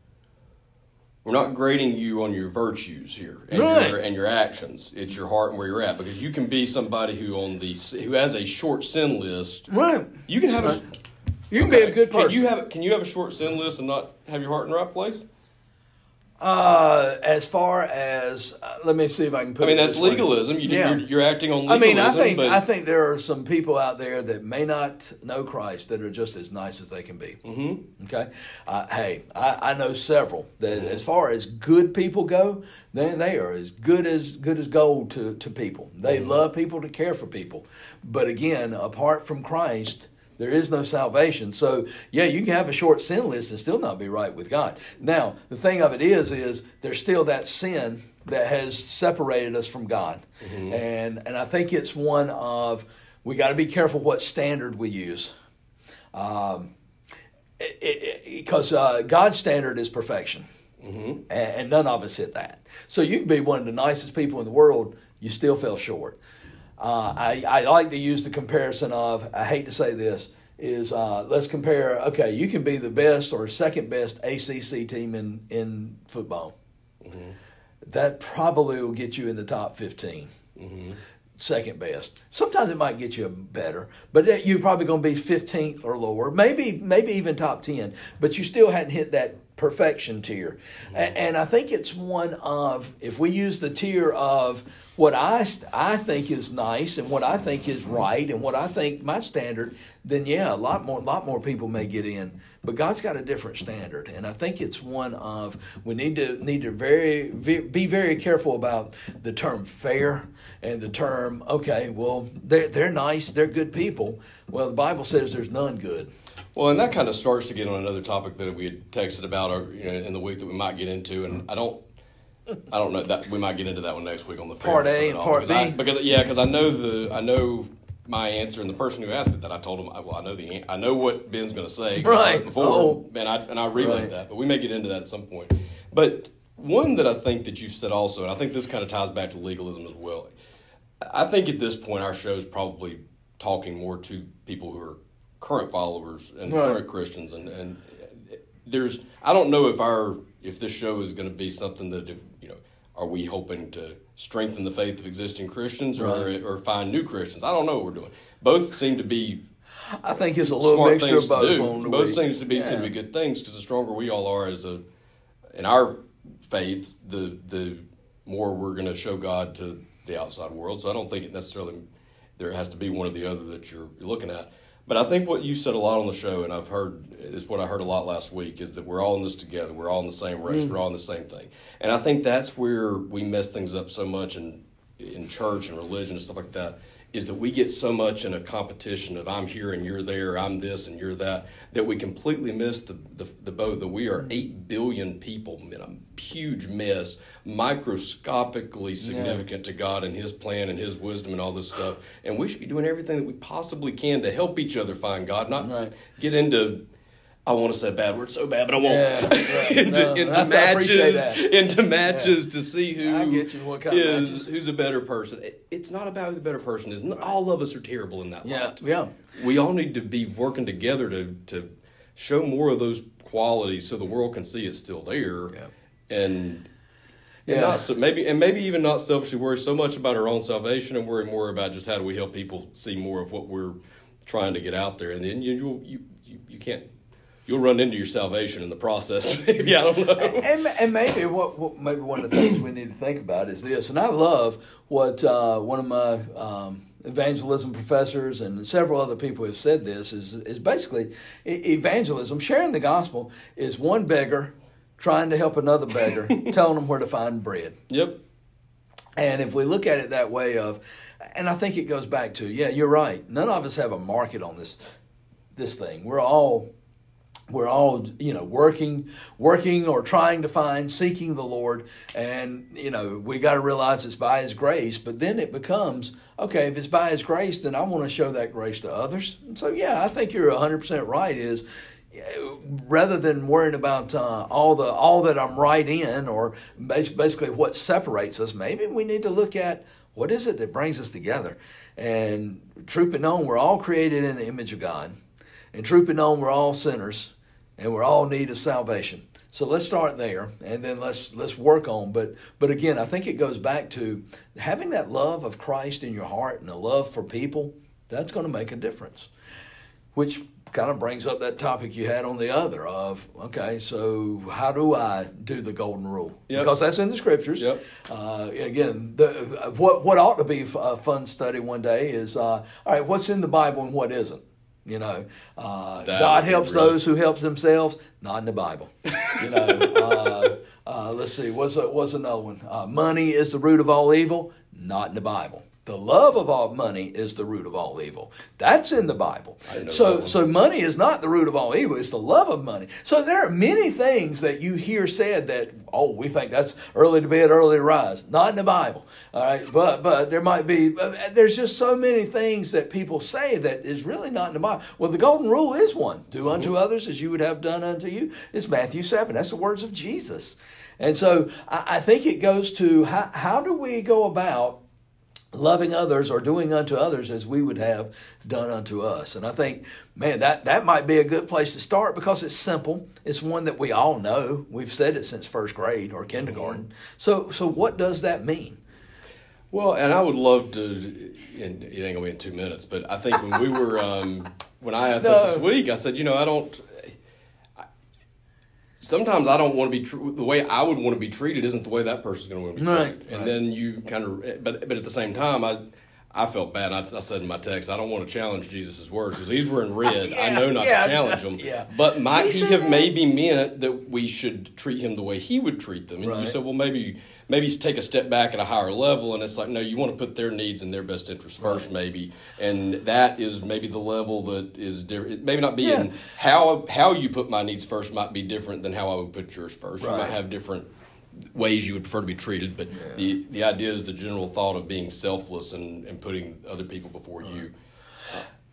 Speaker 1: We're not grading you on your virtues here and,
Speaker 2: right.
Speaker 1: your, and your actions. It's your heart and where you're at, because you can be somebody who on the who has a short sin list.
Speaker 2: Right.
Speaker 1: You can have
Speaker 2: right.
Speaker 1: a.
Speaker 2: You can
Speaker 1: okay.
Speaker 2: be a good person.
Speaker 1: Can you have Can you have a short sin list and not have your heart in the right place?
Speaker 2: Uh, as far as uh, let me see if I can put.
Speaker 1: I mean,
Speaker 2: it
Speaker 1: that's
Speaker 2: this way.
Speaker 1: legalism. You,
Speaker 2: yeah.
Speaker 1: you're, you're acting on legalism.
Speaker 2: I mean, I think
Speaker 1: but
Speaker 2: I think there are some people out there that may not know Christ that are just as nice as they can be.
Speaker 1: Mm-hmm.
Speaker 2: Okay, uh, hey, I, I know several that, mm-hmm. as far as good people go, they they are as good as good as gold to to people. They mm-hmm. love people to care for people, but again, apart from Christ, there is no salvation. So, yeah, you can have a short sin list and still not be right with God. Now, the thing of it is, is there's still that sin that has separated us from God. Mm-hmm. And and I think it's one of, we got to be careful what standard we use. Um, because uh, God's standard is perfection. Mm-hmm. And, and none of us hit that. So you can be one of the nicest people in the world, you still fell short. Uh, I, I like to use the comparison of, I hate to say this, is uh, let's compare, okay, you can be the best or second best A C C team in, in football. Mm-hmm. That probably will get you in the top fifteen. Mm-hmm. Second best. Sometimes it might get you better, but you're probably going to be fifteenth or lower, maybe maybe even top ten, but you still hadn't hit that perfection tier. Mm-hmm. And I think it's one of, if we use the tier of what I, I think is nice and what I think is right and what I think my standard, then yeah, a lot more, lot more people may get in. But God's got a different standard, and I think it's one of, we need to need to very be very careful about the term fair and the term, okay, well, they're, they're nice, they're good people. Well, the Bible says there's none good.
Speaker 1: Well, and that kind of starts to get on another topic that we had texted about, or, you know, in the week that we might get into, and I don't, I don't know that we might get into that one next week on the
Speaker 2: part A and part
Speaker 1: because
Speaker 2: B.
Speaker 1: I, because yeah, because I know the I know my answer, and the person who asked me that, I told him, well, I know the an- I know what Ben's going to say.
Speaker 2: Right.
Speaker 1: Before,
Speaker 2: Oh.
Speaker 1: and I and I relayed
Speaker 2: Right.
Speaker 1: that, but we may get into that at some point. But one that I think that you've said also, and I think this kind of ties back to legalism as well. I think at this point our show is probably talking more to people who are current followers and
Speaker 2: Right.
Speaker 1: current Christians, and, and there's I don't know if our if this show is going to be something that if you know are we hoping to strengthen the faith of existing Christians or
Speaker 2: Right.
Speaker 1: or find new Christians. I don't know what we're doing. Both seem to be
Speaker 2: I think it's a little
Speaker 1: smart
Speaker 2: mixture
Speaker 1: things
Speaker 2: of both.
Speaker 1: to do.
Speaker 2: On the
Speaker 1: Both
Speaker 2: week.
Speaker 1: seems to be
Speaker 2: Yeah.
Speaker 1: seem to be good things because the stronger we all are as a in our faith, the the more we're going to show God to the outside world. So I don't think it necessarily there has to be one or the other that you're, you're looking at. But I think what you said a lot on the show, and I've heard is what I heard a lot last week, is that we're all in this together. We're all in the same race.
Speaker 2: Mm.
Speaker 1: We're all in the same thing. And I think that's where we mess things up so much in in church and religion and stuff like that. Is that we get so much in a competition of I'm here and you're there, I'm this and you're that, that we completely miss the, the, the boat that we are eight billion people in a huge mess, microscopically significant to God and His plan and His wisdom and all this stuff. And we should be doing everything that we possibly can to help each other find God, not
Speaker 2: Right.
Speaker 1: get into, I want to say a bad word so bad, but I won't.
Speaker 2: Yeah, right.
Speaker 1: into
Speaker 2: No,
Speaker 1: into
Speaker 2: I- I appreciate
Speaker 1: matches,
Speaker 2: that.
Speaker 1: into matches to see who
Speaker 2: I get you, what kind of
Speaker 1: is
Speaker 2: matches.
Speaker 1: who's a better person. It, it's not about who the better person is. Not all of us are terrible in that
Speaker 2: Yeah,
Speaker 1: light.
Speaker 2: yeah.
Speaker 1: We all need to be working together to to show more of those qualities so the world can see it's still there.
Speaker 2: Yeah.
Speaker 1: And
Speaker 2: Yeah.
Speaker 1: and not so maybe and maybe even not selfishly worry so much about our own salvation and worry more about just how do we help people see more of what we're trying to get out there. And then you you you, you, you can't you'll run into your salvation in the process. Maybe I don't know.
Speaker 2: And, and maybe what, what maybe one of the things we need to think about is this. And I love what uh, one of my um, evangelism professors and several other people have said. This is is basically e- evangelism, sharing the gospel, is one beggar trying to help another beggar, telling them where to find bread.
Speaker 1: Yep.
Speaker 2: And if we look at it that way of, and I think it goes back to, yeah, you're right. None of us have a market on this this thing. We're all we're all, you know, working working or trying to find, seeking the Lord. And, you know, we got to realize it's by His grace. But then it becomes, okay, if it's by His grace, then I want to show that grace to others. And so, yeah, I think you're one hundred percent right is, rather than worrying about uh, all the all that I'm right in or basically what separates us, maybe we need to look at what is it that brings us together. And truth be known, we're all created in the image of God. And truth be known, we're all sinners and we're all in need of salvation. So let's start there and then let's let's work on. But but again, I think it goes back to having that love of Christ in your heart and a love for people. That's going to make a difference. Which kind of brings up that topic you had on the other of, okay, so how do I do the golden rule?
Speaker 1: Yep.
Speaker 2: Because that's in the scriptures.
Speaker 1: Yep.
Speaker 2: Uh, again, the, what what ought to be a fun study one day is, uh, all right, what's in the Bible and what isn't? You know, uh,
Speaker 1: That
Speaker 2: God
Speaker 1: would be
Speaker 2: helps
Speaker 1: really-
Speaker 2: those who help themselves, not in the Bible. You know, uh, uh, let's see, what's, a, what's another one? Uh, money is the root of all evil, not in the Bible. The love of all money is the root of all evil. That's in the Bible.
Speaker 1: I didn't know that
Speaker 2: So,
Speaker 1: one.
Speaker 2: so money is not the root of all evil. It's the love of money. So there are many things that you hear said that, oh, we think that's early to bed, early to rise. Not in the Bible. All right. But, but there might be, there's just so many things that people say that is really not in the Bible. Well, the golden rule is one. Do
Speaker 1: Mm-hmm.
Speaker 2: unto others as you would have done unto you. It's Matthew seven. That's the words of Jesus. And so I, I think it goes to how, how do we go about loving others or doing unto others as we would have done unto us. And I think, man, that, that might be a good place to start because it's simple. It's one that we all know. We've said it since first grade or kindergarten. So so what does that mean?
Speaker 1: Well, and I would love to, and it ain't gonna be in two minutes, but I think when we were, um, when I asked that this
Speaker 2: No.
Speaker 1: week, I said, you know, I don't, I, sometimes I don't want to be, tr- the way I would want to be treated isn't the way that person's going to want to be
Speaker 2: Right,
Speaker 1: treated. And
Speaker 2: right.
Speaker 1: then you kind of, but but at the same time, I I felt bad. I, I said in my text, I don't want to challenge Jesus' words because these were in red. I know not
Speaker 2: Yeah,
Speaker 1: to challenge them.
Speaker 2: yeah.
Speaker 1: But might
Speaker 2: He
Speaker 1: he,
Speaker 2: said
Speaker 1: have
Speaker 2: that.
Speaker 1: maybe meant that we should treat him the way he would treat them? And
Speaker 2: Right.
Speaker 1: you said, well, maybe maybe take a step back at a higher level. And it's like, no, you want to put their needs and their best interest first,
Speaker 2: Right.
Speaker 1: maybe. And that is maybe the level that is different. It maybe not be
Speaker 2: Yeah.
Speaker 1: in how how you put my needs first might be different than how I would put yours first. You
Speaker 2: Right.
Speaker 1: might have different ways you would prefer to be treated, but the the idea is the general thought of being selfless and, and putting other people before you.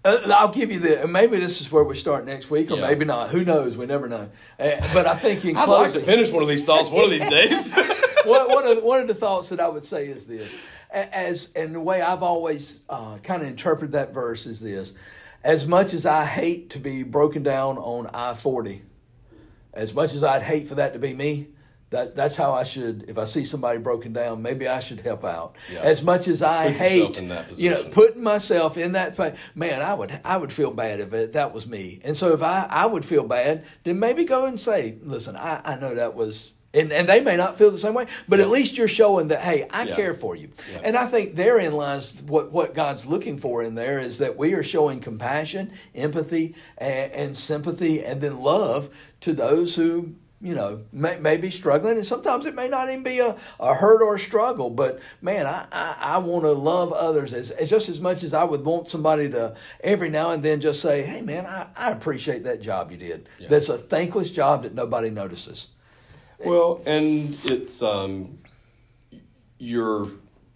Speaker 2: Uh, I'll give you the. Maybe this is where we start next week, or
Speaker 1: Yeah.
Speaker 2: maybe not. Who knows? We never know. Uh, but I think in
Speaker 1: I'd
Speaker 2: closing,
Speaker 1: like to finish one of these thoughts one of these days.
Speaker 2: one, one, of the, one of the thoughts that I would say is this, as and the way I've always uh, kind of interpreted that verse is this: as much as I hate to be broken down on I forty, as much as I'd hate for that to be me, that that's how I should. If I see somebody broken down, maybe I should help out.
Speaker 1: Yeah.
Speaker 2: As much as I
Speaker 1: Put yourself
Speaker 2: hate,
Speaker 1: in that
Speaker 2: you know,
Speaker 1: position.
Speaker 2: putting myself in that place, man, I would I would feel bad if it, that was me. And so if I, I would feel bad, then maybe go and say, listen, I, I know that was. And, and they may not feel the same way, but at least you're showing that, hey, I
Speaker 1: Yeah.
Speaker 2: care for you.
Speaker 1: Yeah.
Speaker 2: And I think therein lies what, what God's looking for in there is that we are showing compassion, empathy, and, and sympathy, and then love to those who, you know, may, may be struggling. And sometimes it may not even be a, a hurt or a struggle, but man, I, I, I want to love others as, as just as much as I would want somebody to every now and then just say, hey, man, I, I appreciate that job you did.
Speaker 1: Yeah.
Speaker 2: That's a thankless job that nobody notices.
Speaker 1: Well, and it's um, you're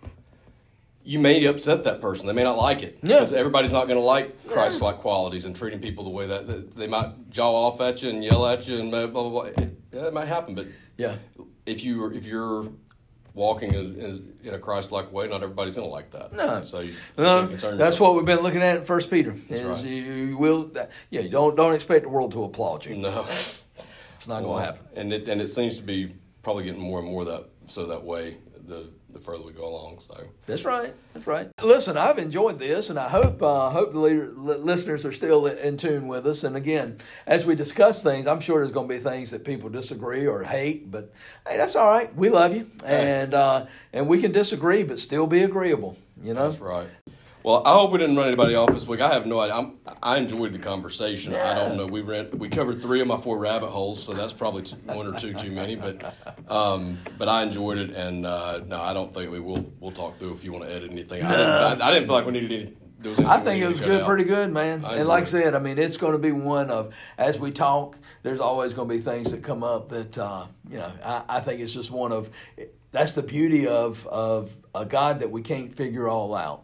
Speaker 1: you may upset that person. They may not like it
Speaker 2: Yeah.
Speaker 1: because everybody's not going to like Christ-like qualities and treating people the way that, that they might jaw off at you and yell at you and blah blah blah. It, yeah, it might happen, but
Speaker 2: Yeah.
Speaker 1: if you if you're walking in, in a Christ-like way, not everybody's going to like that.
Speaker 2: No.
Speaker 1: So you,
Speaker 2: No,
Speaker 1: you should concern
Speaker 2: that's
Speaker 1: yourself.
Speaker 2: what we've been looking at in First Peter.
Speaker 1: That's
Speaker 2: Is
Speaker 1: right.
Speaker 2: you, you will, yeah. You don't don't expect the world to applaud you.
Speaker 1: No.
Speaker 2: It's not going to happen.
Speaker 1: And it and it seems to be probably getting more and more that so that way the the further we go along. So
Speaker 2: That's right. That's right. Listen, I've enjoyed this, and I hope uh, hope the leader, li- listeners are still in tune with us. And again, as we discuss things, I'm sure there's going to be things that people disagree or hate, but hey, that's all right. We love you, and uh, and we can disagree, but still be agreeable. You know.
Speaker 1: that's right. Well, I hope we didn't run anybody off this week. I have no idea. I'm, I enjoyed the conversation. I don't know. We ran, we covered three of my four rabbit holes, so that's probably two, one or two too many. But um, but I enjoyed it, and uh, no, I don't think we will. We'll talk through if you want to edit anything. I didn't. I, I didn't feel like we needed any. There was
Speaker 2: I
Speaker 1: anything
Speaker 2: think
Speaker 1: we
Speaker 2: it was
Speaker 1: needed to
Speaker 2: good,
Speaker 1: cut
Speaker 2: pretty
Speaker 1: out.
Speaker 2: good, man.
Speaker 1: I
Speaker 2: And like I
Speaker 1: enjoyed it.
Speaker 2: said, I mean, it's going to be one of, as we talk, there's always going to be things that come up that, uh, you know, I, I think it's just one of, that's the beauty of of a God that we can't figure all out.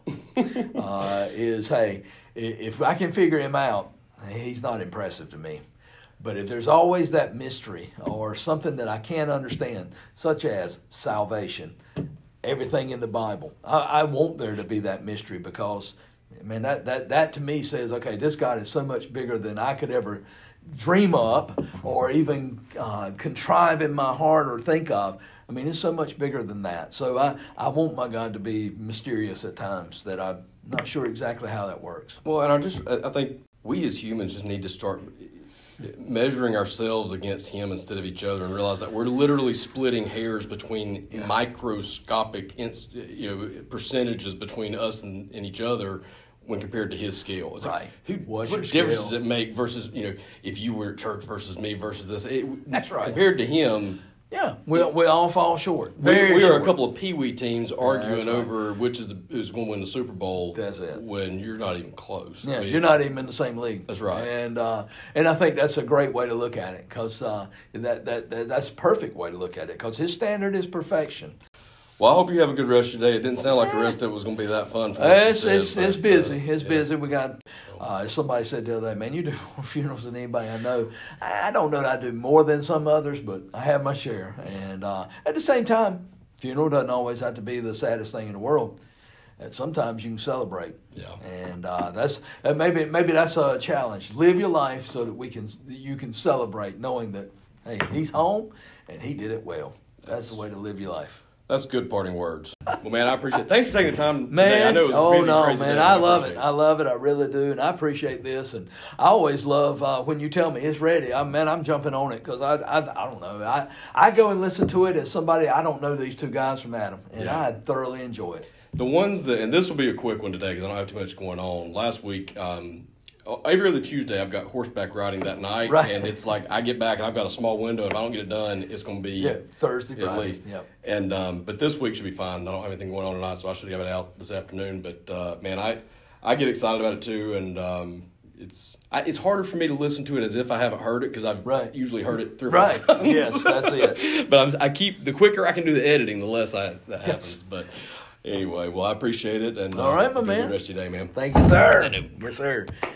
Speaker 2: uh, is, hey, i- if I can figure him out, he's not impressive to me. But if there's always that mystery or something that I can't understand, such as salvation, everything in the Bible, I, I want there to be that mystery because, man, that, that, that to me says, okay, this God is so much bigger than I could ever dream up or even uh, contrive in my heart or think of. I mean, it's so much bigger than that. So I, I want my God to be mysterious at times that I'm not sure exactly how that works.
Speaker 1: Well, and I just I think we as humans just need to start measuring ourselves against him instead of each other and realize that we're literally splitting hairs between microscopic inst, you know percentages between us and, and each other when compared to his scale. It's
Speaker 2: Right.
Speaker 1: like, who,
Speaker 2: What's
Speaker 1: what
Speaker 2: your
Speaker 1: difference
Speaker 2: scale?
Speaker 1: does it make versus, you know, if you were at church versus me versus this? It,
Speaker 2: That's right.
Speaker 1: Compared to him,
Speaker 2: Yeah, we, we all fall short.
Speaker 1: we,
Speaker 2: Very
Speaker 1: we are
Speaker 2: short.
Speaker 1: a couple of peewee teams arguing
Speaker 2: that's right.
Speaker 1: over which is the, who's going to win the Super Bowl.
Speaker 2: That's it.
Speaker 1: When you're not even close.
Speaker 2: Yeah,
Speaker 1: I mean,
Speaker 2: you're not even in the same league.
Speaker 1: That's right.
Speaker 2: And uh, and I think that's a great way to look at it because uh, that, that that that's a perfect way to look at it because his standard is perfection.
Speaker 1: Well, I hope you have a good rest of your day. It didn't sound like the rest of it was going to be that fun. From what you
Speaker 2: It's
Speaker 1: said,
Speaker 2: it's,
Speaker 1: but,
Speaker 2: it's busy.
Speaker 1: uh,
Speaker 2: It's
Speaker 1: yeah.
Speaker 2: busy. We got uh, somebody said the other day, man, you do more funerals than anybody I know. I I don't know that I do more than some others, but I have my share. And uh, at the same time, funeral doesn't always have to be the saddest thing in the world. And sometimes you can celebrate.
Speaker 1: Yeah.
Speaker 2: And uh, that's uh, maybe maybe that's a challenge. Live your life so that we can you can celebrate knowing that hey, he's home and he did it well. That's the way to live your life.
Speaker 1: That's good parting words. Well, man, I appreciate it. Thanks for taking the time
Speaker 2: Man,
Speaker 1: today. I know it was a
Speaker 2: oh
Speaker 1: busy,
Speaker 2: no,
Speaker 1: crazy
Speaker 2: man,
Speaker 1: day,
Speaker 2: I
Speaker 1: but
Speaker 2: love it.
Speaker 1: appreciate
Speaker 2: I love it. I really do, and I appreciate this. And I always love uh, when you tell me it's ready. I man, I'm jumping on it because I, I, I don't know. I, I go and listen to it as somebody I don't know these two guys from Adam, and
Speaker 1: Yeah.
Speaker 2: I thoroughly enjoy it.
Speaker 1: The ones that, and this will be a quick one today because I don't have too much going on. Last week, um, every other Tuesday, I've got horseback riding that night,
Speaker 2: Right.
Speaker 1: and it's like I get back and I've got a small window. If I don't get it done, it's going to be
Speaker 2: Yeah, Thursday,
Speaker 1: at
Speaker 2: Friday.
Speaker 1: least.
Speaker 2: Yep.
Speaker 1: And um, but this week should be fine. I don't have anything going on tonight, so I should have it out this afternoon. But uh, man, I I get excited about it too, and um, it's I, it's harder for me to listen to it as if I haven't heard it because I've
Speaker 2: Right.
Speaker 1: usually heard it three or
Speaker 2: Right.
Speaker 1: four times.
Speaker 2: Yes, that's it.
Speaker 1: But I'm, I keep the quicker I can do the editing, the less I that happens. But Anyway, well, I appreciate it, and
Speaker 2: All
Speaker 1: uh,
Speaker 2: right, my
Speaker 1: have a good
Speaker 2: man.
Speaker 1: rest of your day, man.
Speaker 2: Thank you, sir. Yes, sir.